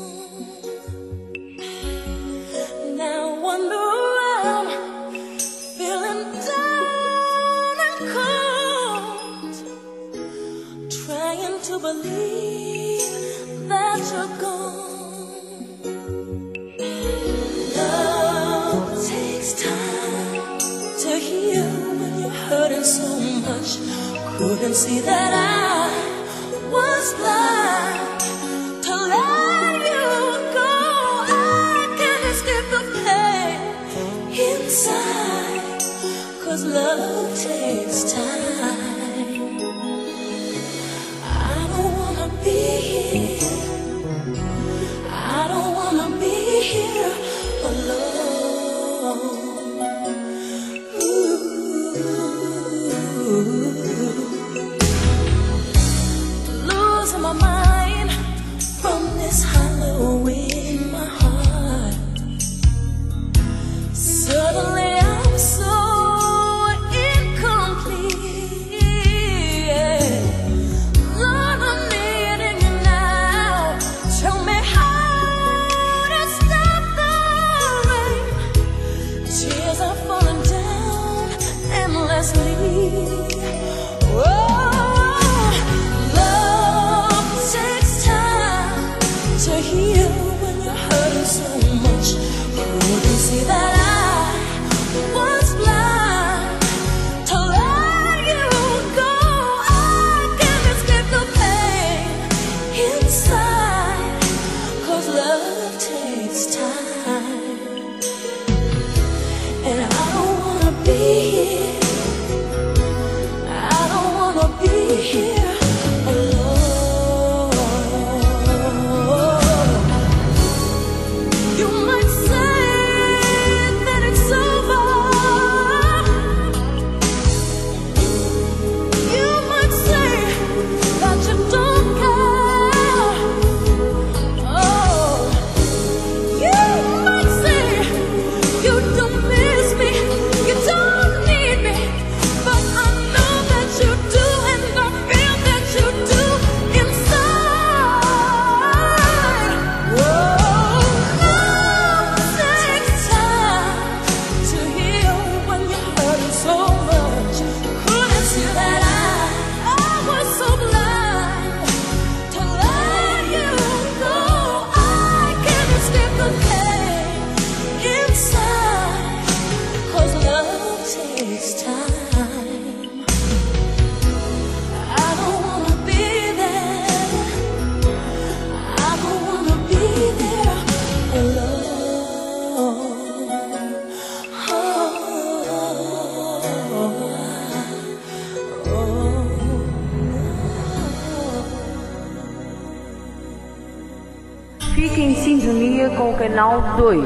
Now wander around, feeling down and cold, trying to believe that you're gone. Love takes time to heal when you're hurting so much. Couldn't see that I was blind to let you go. I can't escape the pain inside, 'cause love takes time. I don't wanna be here, I don't wanna be here alone. Losing my mind from this hollow in my heart. Suddenly I'm so incomplete. Lord, I'm needing you now. Tell me how to stop the rain. Tears are falling down endlessly. To heal when you're hurting so much. Couldn't see that I was blind to let you go. I can't escape the pain inside, 'cause love takes time. And I don't wanna be here, I don't wanna be here alone. You might say that it's over. You might say that you don't care. Oh, you might say you don't miss me, you don't need me, but I know that you do, and I feel that you do inside. Whoa. Takes time to heal when you're hurting so much. Couldn't see that I was so blind to let you go. I can't escape the pain inside, 'cause love takes time. I don't wanna be there, I don't wanna be there alone. Fique em sintonia com o canal 2.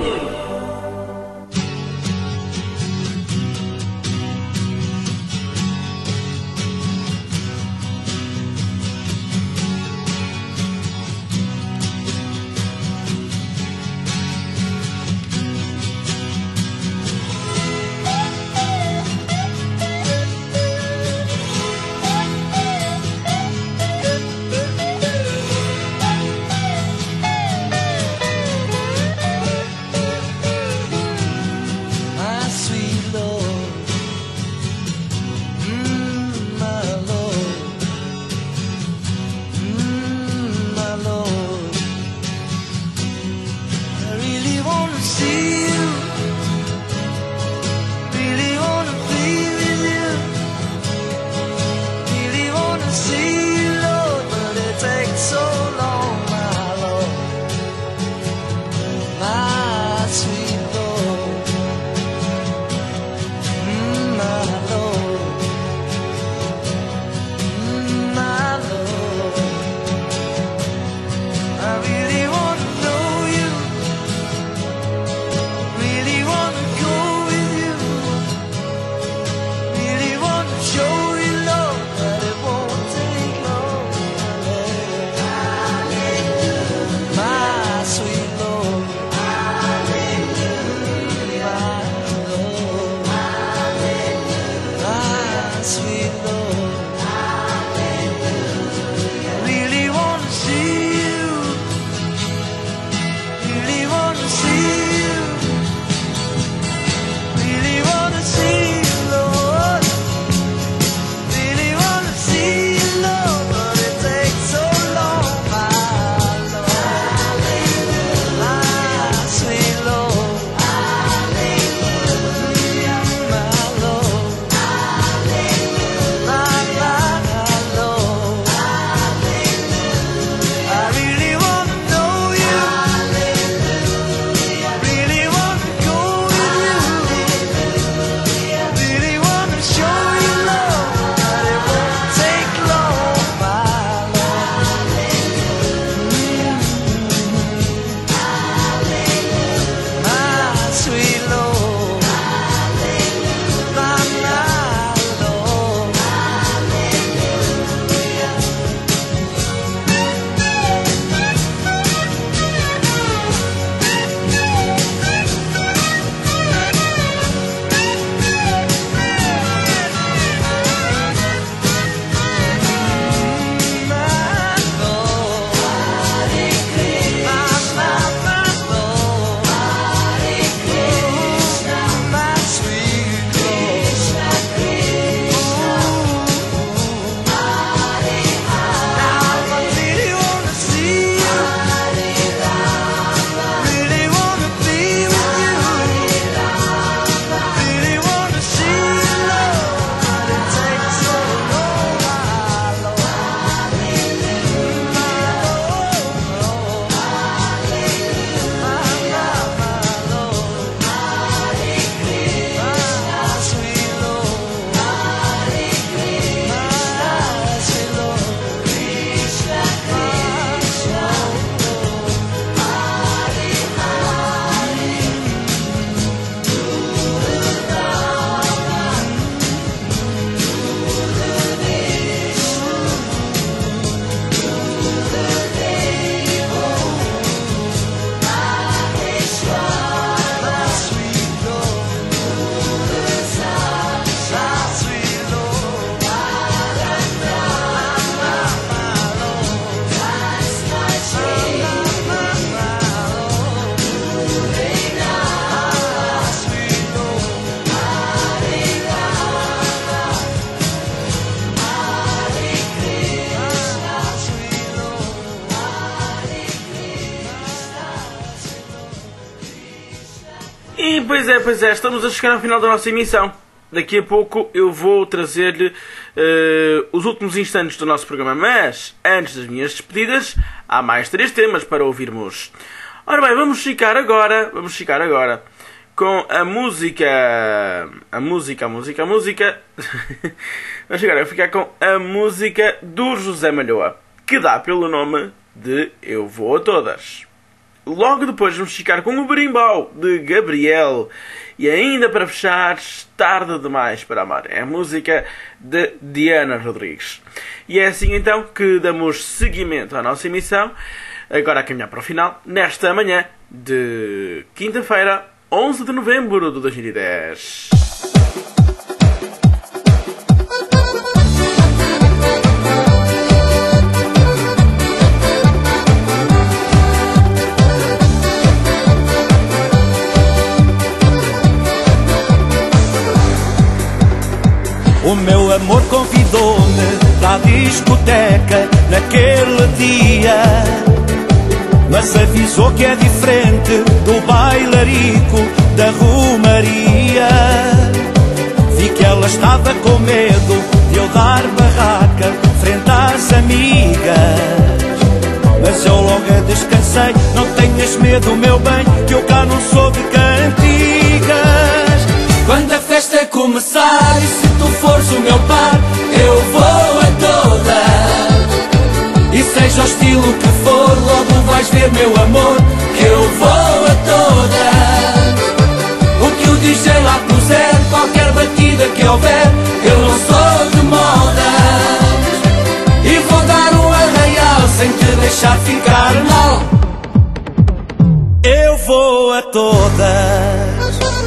pois é, estamos a chegar ao final da nossa emissão. Daqui a pouco eu vou trazer-lhe os últimos instantes do nosso programa, mas antes das minhas despedidas, há mais 3 temas para ouvirmos. Ora bem, vamos ficar agora com a música. Vamos agora ficar com a música do José Malhoa, que dá pelo nome de Eu Vou a Todas. Logo depois vamos ficar com o Berimbau, de Gabriel. E ainda para fechar, Tarde Demais para Amar. É a música de Diana Rodrigues. E é assim então que damos seguimento à nossa emissão, agora a caminhar para o final, nesta manhã de quinta-feira, 11 de novembro de 2010. O meu amor convidou-me para a discoteca naquele dia, mas avisou que é diferente do bailarico da Romaria. Vi que ela estava com medo de eu dar barraca frente às amigas, mas eu logo a descansei. Não tenhas medo, meu bem, que eu cá não sou de cantigas. Quando a festa começar e se tu fores o meu par, eu vou a todas. E seja o estilo que for, logo vais ver, meu amor, que eu vou a todas. O que o DJ lá puser, qualquer batida que houver, eu não sou de modas. E vou dar um arraial sem te deixar ficar mal. Eu vou a todas.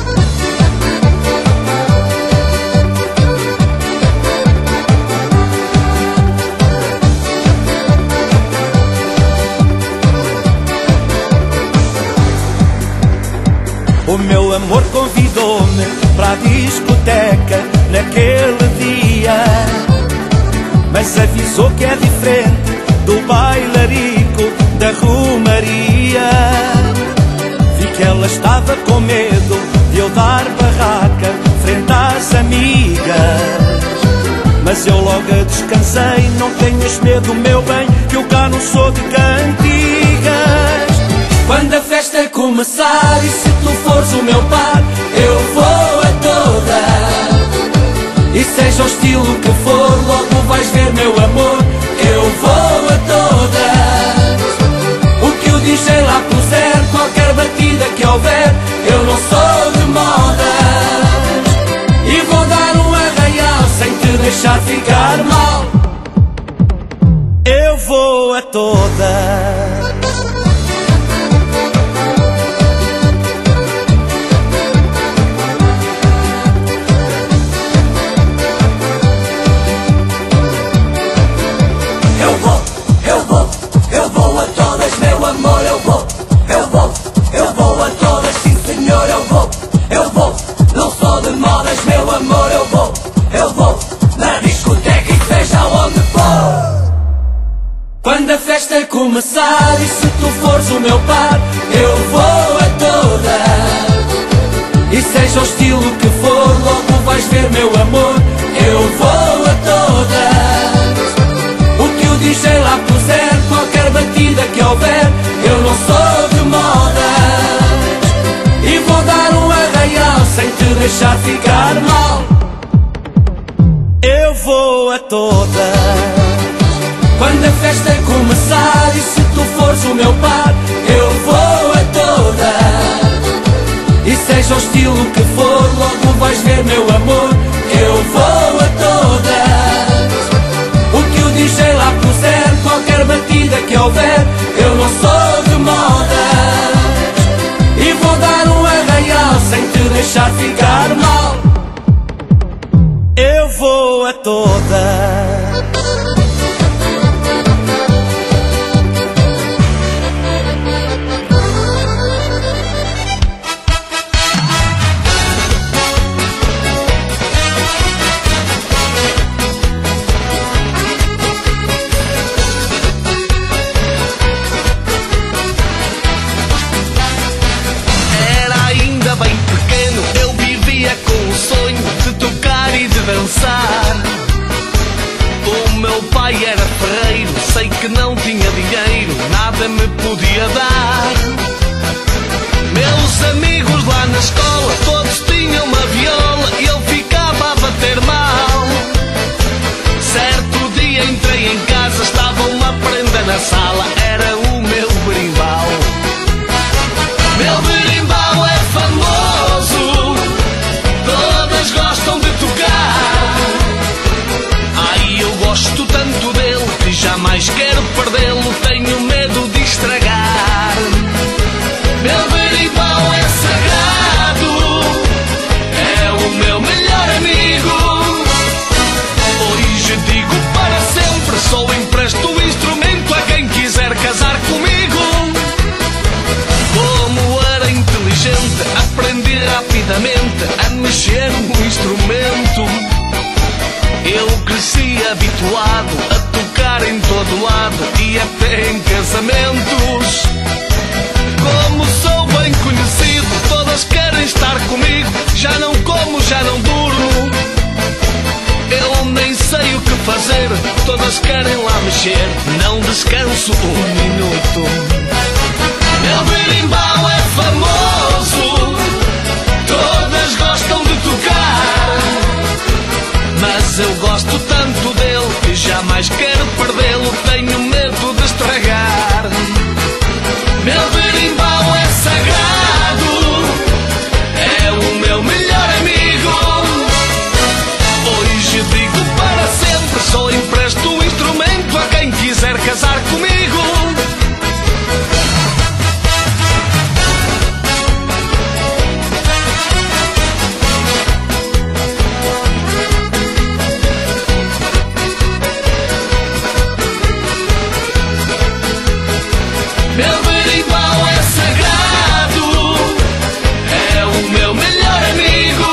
O meu amor convidou-me para a discoteca naquele dia, mas avisou que é diferente do bailarico da Romaria. Vi que ela estava com medo de eu dar barraca frente às amigas, mas eu logo a descansei. Não tenhas medo, meu bem, que eu cá não sou de cantigas. Quando a festa começar e se tu fores o meu par, eu vou a todas. E seja o estilo que for, logo vais ver, meu amor, eu vou a todas. O que o DJ lá puser, qualquer batida que houver, eu não sou de modas. E vou dar um arraial sem te deixar ficar mal. Eu vou a todas. Eu vou a todas, meu amor, eu vou a todas, sim senhor, eu vou, não sou de modas, meu amor, eu vou, na discoteca e seja onde for. Quando a festa começar e se tu fores o meu par, eu vou a todas. E seja o estilo que for, logo vais ver, meu amor, eu vou a todas. O que o DJ lá puser, qualquer batida que houver, eu não sou de modas. E vou dar um arraial sem te deixar ficar mal. Eu vou a todas. Quando a festa começar e se tu fores o meu par, eu vou a todas. E seja o estilo que for, logo vais ver, meu amor, eu vou a todas. O que o DJ lá puser, qualquer batida que houver, eu não sou de modas. E vou dar um arraial sem te deixar ficar mal. Eu vou a todas. Era ainda bem pequeno pai era ferreiro, sei que não tinha dinheiro, nada me podia dar. Meus amigos lá na escola, todos tinham uma viola e eu ficava a bater mal. Certo dia entrei em casa, estava uma prenda na sala, era o meu berimbau. Meu berimbau é famoso, todas gostam de tocar. Ai, eu gosto tanto dele que jamais quero perdê-lo, tenho medo de estragar. Meu berimbau é sagrado, é o meu melhor amigo. Hoje digo para sempre, só empresto o instrumento a quem quiser casar comigo. Como era inteligente, aprendi rapidamente a mexer no instrumento. Eu cresci habituado a tocar em todo lado e até em casamentos. Como sou bem conhecido, todas querem estar comigo. Já não como, já não durmo, eu nem sei o que fazer, todas querem lá mexer, não descanso um minuto. Meu berimbau é famoso, todas gostam de tocar, mas eu gosto tanto dele que jamais quero perdê-lo, tenho medo de estragar. Meu berimbau é sagrado, é o meu melhor amigo. Hoje digo para sempre, só empresto o instrumento a quem quiser casar comigo. Meu berimbau é sagrado, é o meu melhor amigo.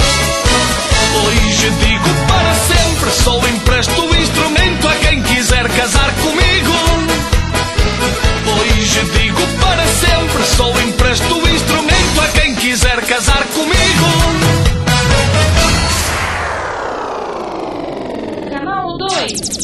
Hoje digo para sempre, só empresto o instrumento a quem quiser casar comigo. Hoje digo para sempre, só empresto o instrumento a quem quiser casar comigo. Canal 2.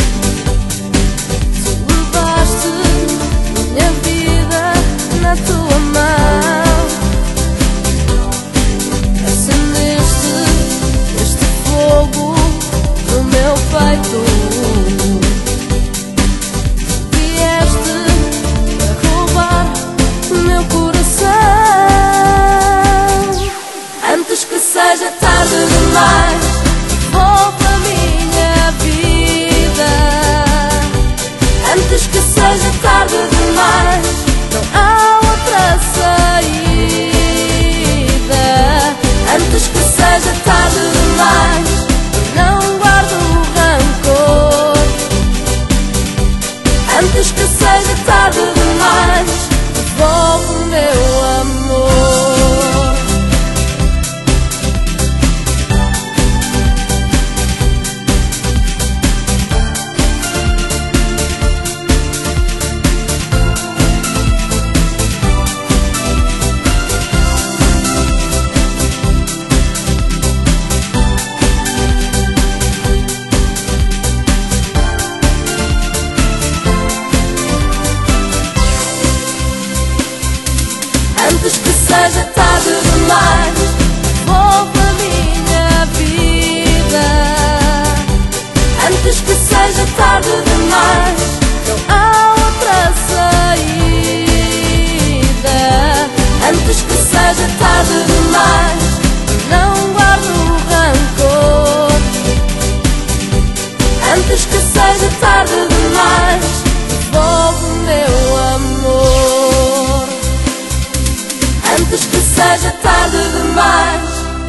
Na tua seja tarde demais. Devolve a minha vida antes que seja tarde demais. Não há outra saída antes que seja tarde demais. Não guardo rancor antes que seja tarde demais. Devolve o meu amor antes que seja tarde demais.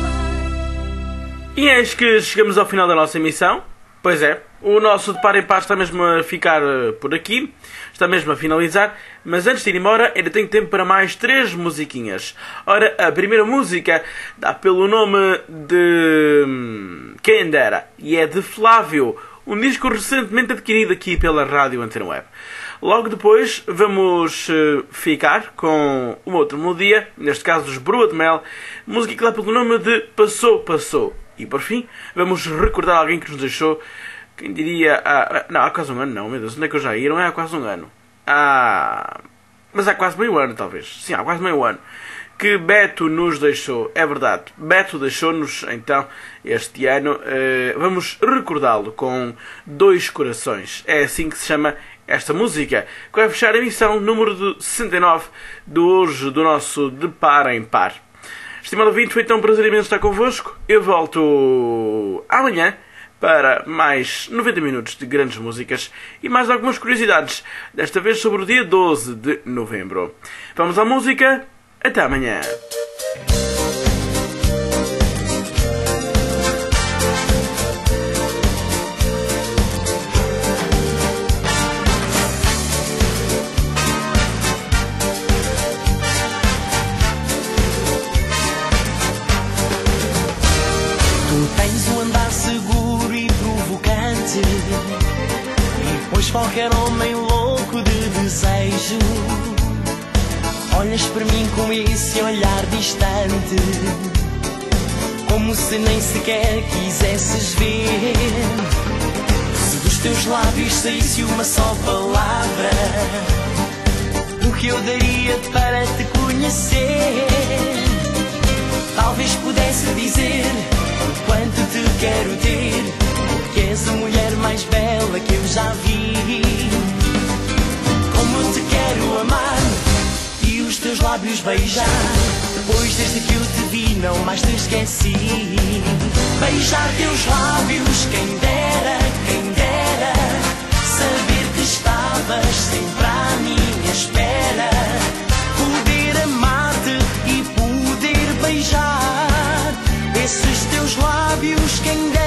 E eis que chegamos ao final da nossa emissão. Pois é, o nosso De Par em Par está mesmo a ficar por aqui. Está mesmo a finalizar. Mas antes de ir embora, ainda tenho tempo para mais 3 musiquinhas. Ora, a primeira música dá pelo nome de Quem Dera e é de Flávio, um disco recentemente adquirido aqui pela Rádio Antena Web. Logo depois vamos ficar com uma outra melodia, neste caso dos Brua de Mel, música que dá pelo nome de Passou, Passou. E por fim, vamos recordar alguém que nos deixou, quem diria, há quase um ano, não, meu Deus, onde é que eu já ia? Não é há quase um ano. Mas há quase meio ano, talvez. Sim, há quase meio ano. Que Beto nos deixou, é verdade. Beto deixou-nos, então, este ano. Vamos recordá-lo com 2 corações. É assim que se chama esta música, que vai fechar a emissão número 69 de hoje, do nosso De Par em Par. Estimado ouvinte, foi então um prazer imenso estar convosco. Eu volto amanhã para mais 90 minutos de grandes músicas e mais algumas curiosidades, desta vez sobre o dia 12 de novembro. Vamos à música. Até amanhã. E pois qualquer homem louco de desejo, olhas para mim com esse olhar distante, como se nem sequer quisesses ver. Se dos teus lábios saísse uma só palavra, o que eu daria para te conhecer? Talvez pudesse dizer o quanto te quero ter, que és a mulher mais bela que eu já vi. Como eu te quero amar e os teus lábios beijar, depois desde que eu te vi não mais te esqueci. Beijar teus lábios, quem dera, saber que estavas sempre à minha espera, poder amar-te e poder beijar esses teus lábios, quem dera.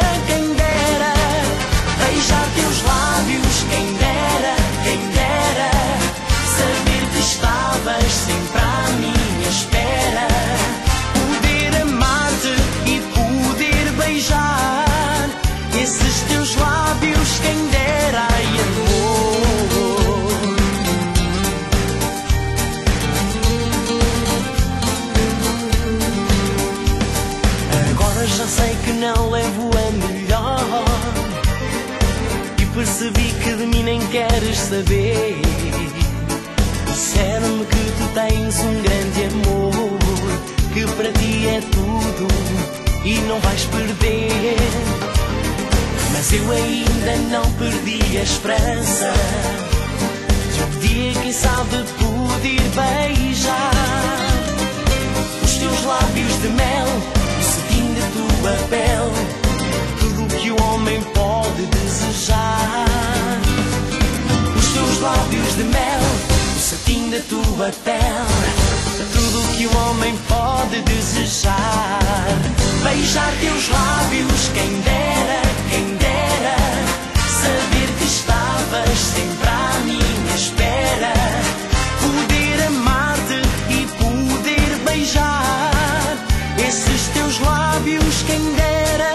Beijar teus lábios, quem dera, saber que estavas sempre à minha espera, poder amar-te e poder beijar esses teus lábios, quem dera, ai amor. Agora já sei que não levo a melhor, percebi que de mim nem queres saber. Disseram-me que tu tens um grande amor, que para ti é tudo e não vais perder. Mas eu ainda não perdi a esperança de um dia, quem sabe, poder beijar os teus lábios de mel, o cetim da tua pele, tudo o que o homem pode desejar. Os teus lábios de mel, o cetim da tua pele, tudo o que o homem pode desejar. Beijar teus lábios, quem dera, saber que estavas sempre à minha espera, poder amar-te e poder beijar esses teus lábios, quem dera,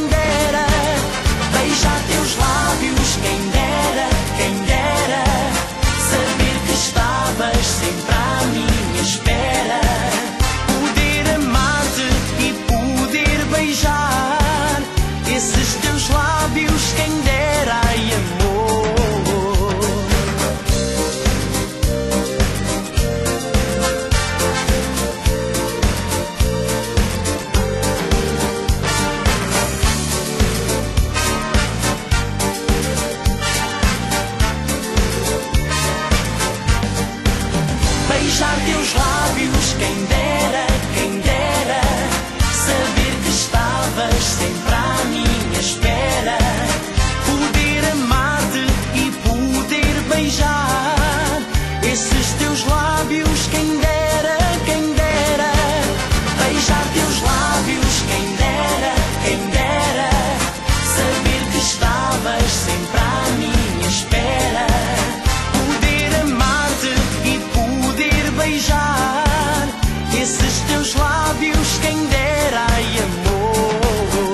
beijar teus lábios, quem dera, saber que estavas sempre à minha espera, poder amar-te e poder beijar quem dera saber que estavas sempre à minha espera, poder amar-te e poder beijar esses teus lábios, quem dera beijar teus lábios, quem dera saber que estavas sempre à minha espera, poder amar-te e poder beijar esses teus lábios, quem dera, ai amor.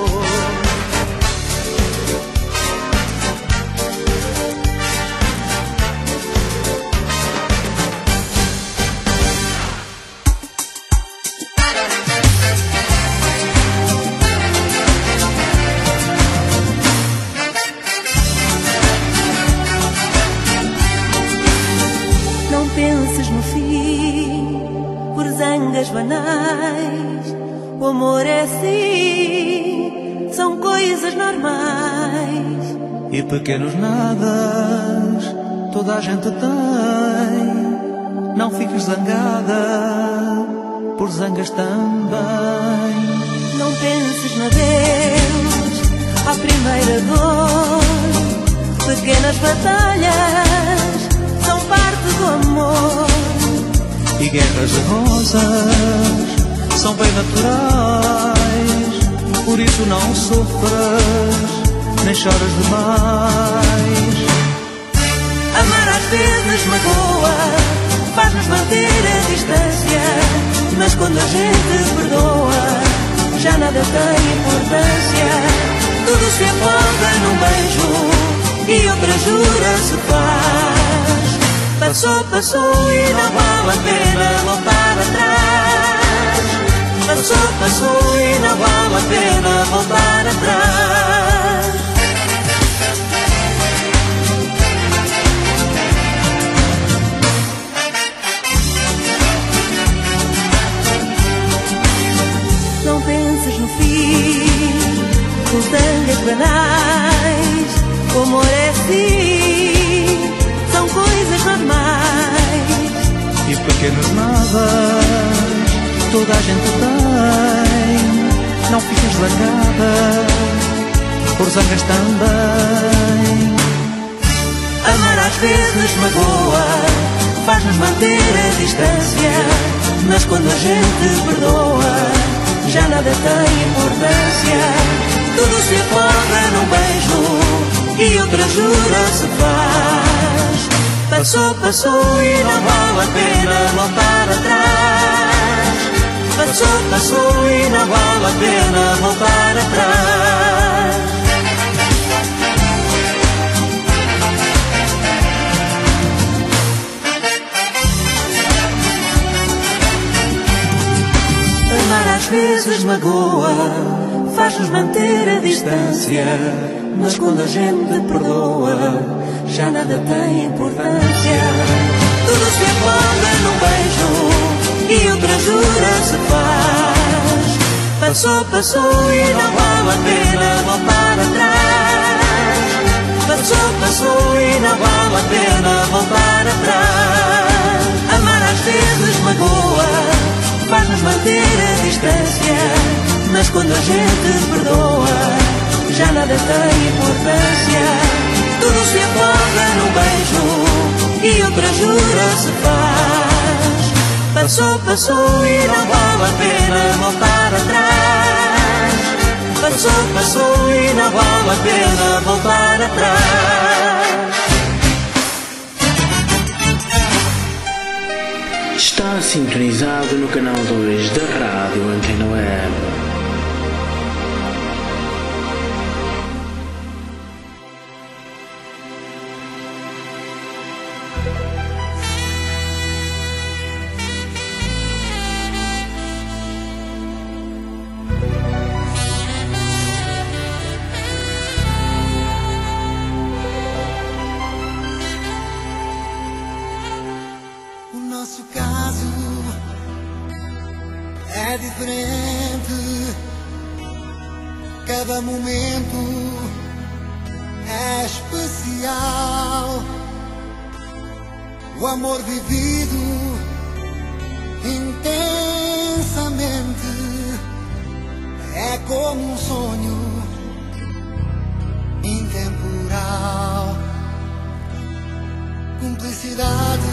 Não penses no fim por zangas banais. O amor é assim, são coisas normais. E pequenos nadas toda a gente tem. Não fiques zangada por zangas também. Não penses na Deus à primeira dor. Pequenas batalhas são parte do amor. E guerras de rosas são bem naturais. Por isso não sofras, nem choras demais. Amar às vezes magoa, faz-nos manter a distância. Mas quando a gente perdoa, já nada tem importância. Tudo se afoga num beijo e outra jura se faz. Passou, passou e não vale a pena voltar atrás. Passou, passou e não vale a pena voltar atrás. Não penses no fim, com zangas banais. O amor é assim, são coisas normais. E pequenos nadas toda a gente tem. Não fiques zangada por zangas também. Amar às vezes magoa, faz-nos manter a distância. Mas quando a gente perdoa, já nada tem importância. Tudo se afoga num beijo e outra jura se faz. Passou, passou e não vale a pena voltar atrás. Passou, passou e não vale a pena voltar atrás. Amar às vezes magoa, faz-nos manter a distância. Mas quando a gente perdoa, já nada tem importância. Tudo se afoga num beijo e outra jura se faz. Passou, passou e não vale a pena voltar atrás. Passou, passou e não vale a pena voltar atrás. Amar às vezes magoa, faz-nos manter a distância. Mas quando a gente perdoa, já nada tem importância. Tudo se afoga num beijo e outra jura se faz. Passou, passou e não vale a pena voltar atrás. Passou, passou e não vale a pena voltar atrás. Está sintonizado no canal 2 da Rádio Antena Web. É diferente, cada momento é especial. O amor vivido intenso como um sonho intemporal. Cumplicidade,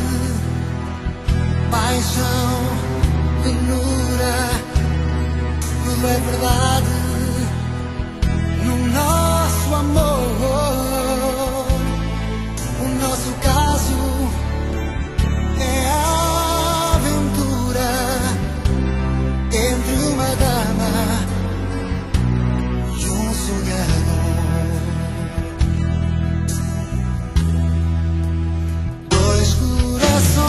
paixão, ternura, tudo é verdade no nosso amor. O nosso caso é a aventura entre uma dama e um sonhador. Dois corações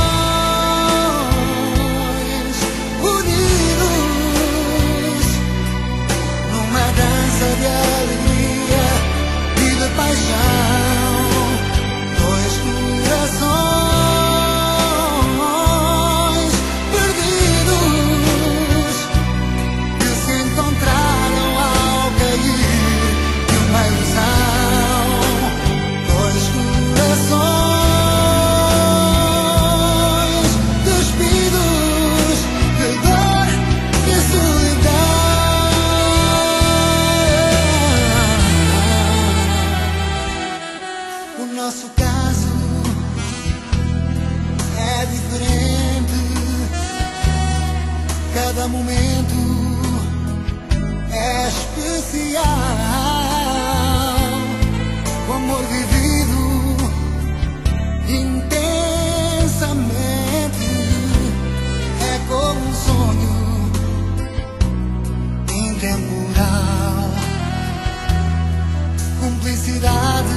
unidos numa dança de alegria e de paixão. Dois corações perdidos que se encontraram ao cair de uma ilusão. Dois corações despidos de dor e solidão. O nosso caso é diferente, cada momento é especial. O amor vivido intensamente é como um sonho intemporal. Cumplicidade,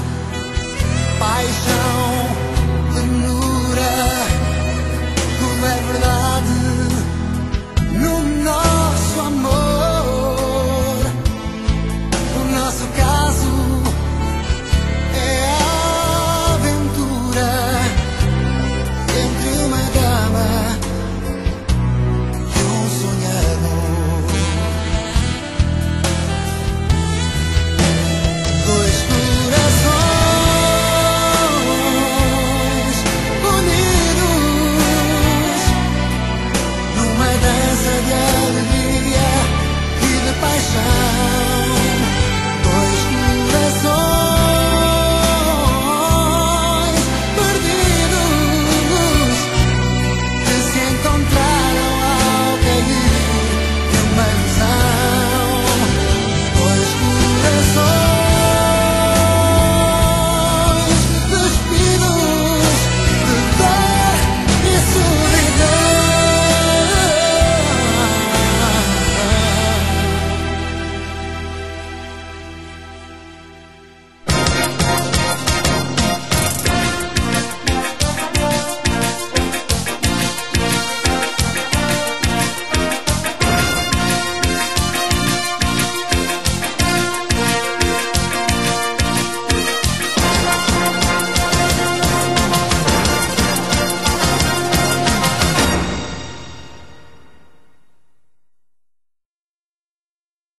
paixão, ternura, tudo é verdade no nosso amor. O nosso caso é a aventura entre uma dama e um sonhador. Dois corações unidos numa dança de alegria e de paixão.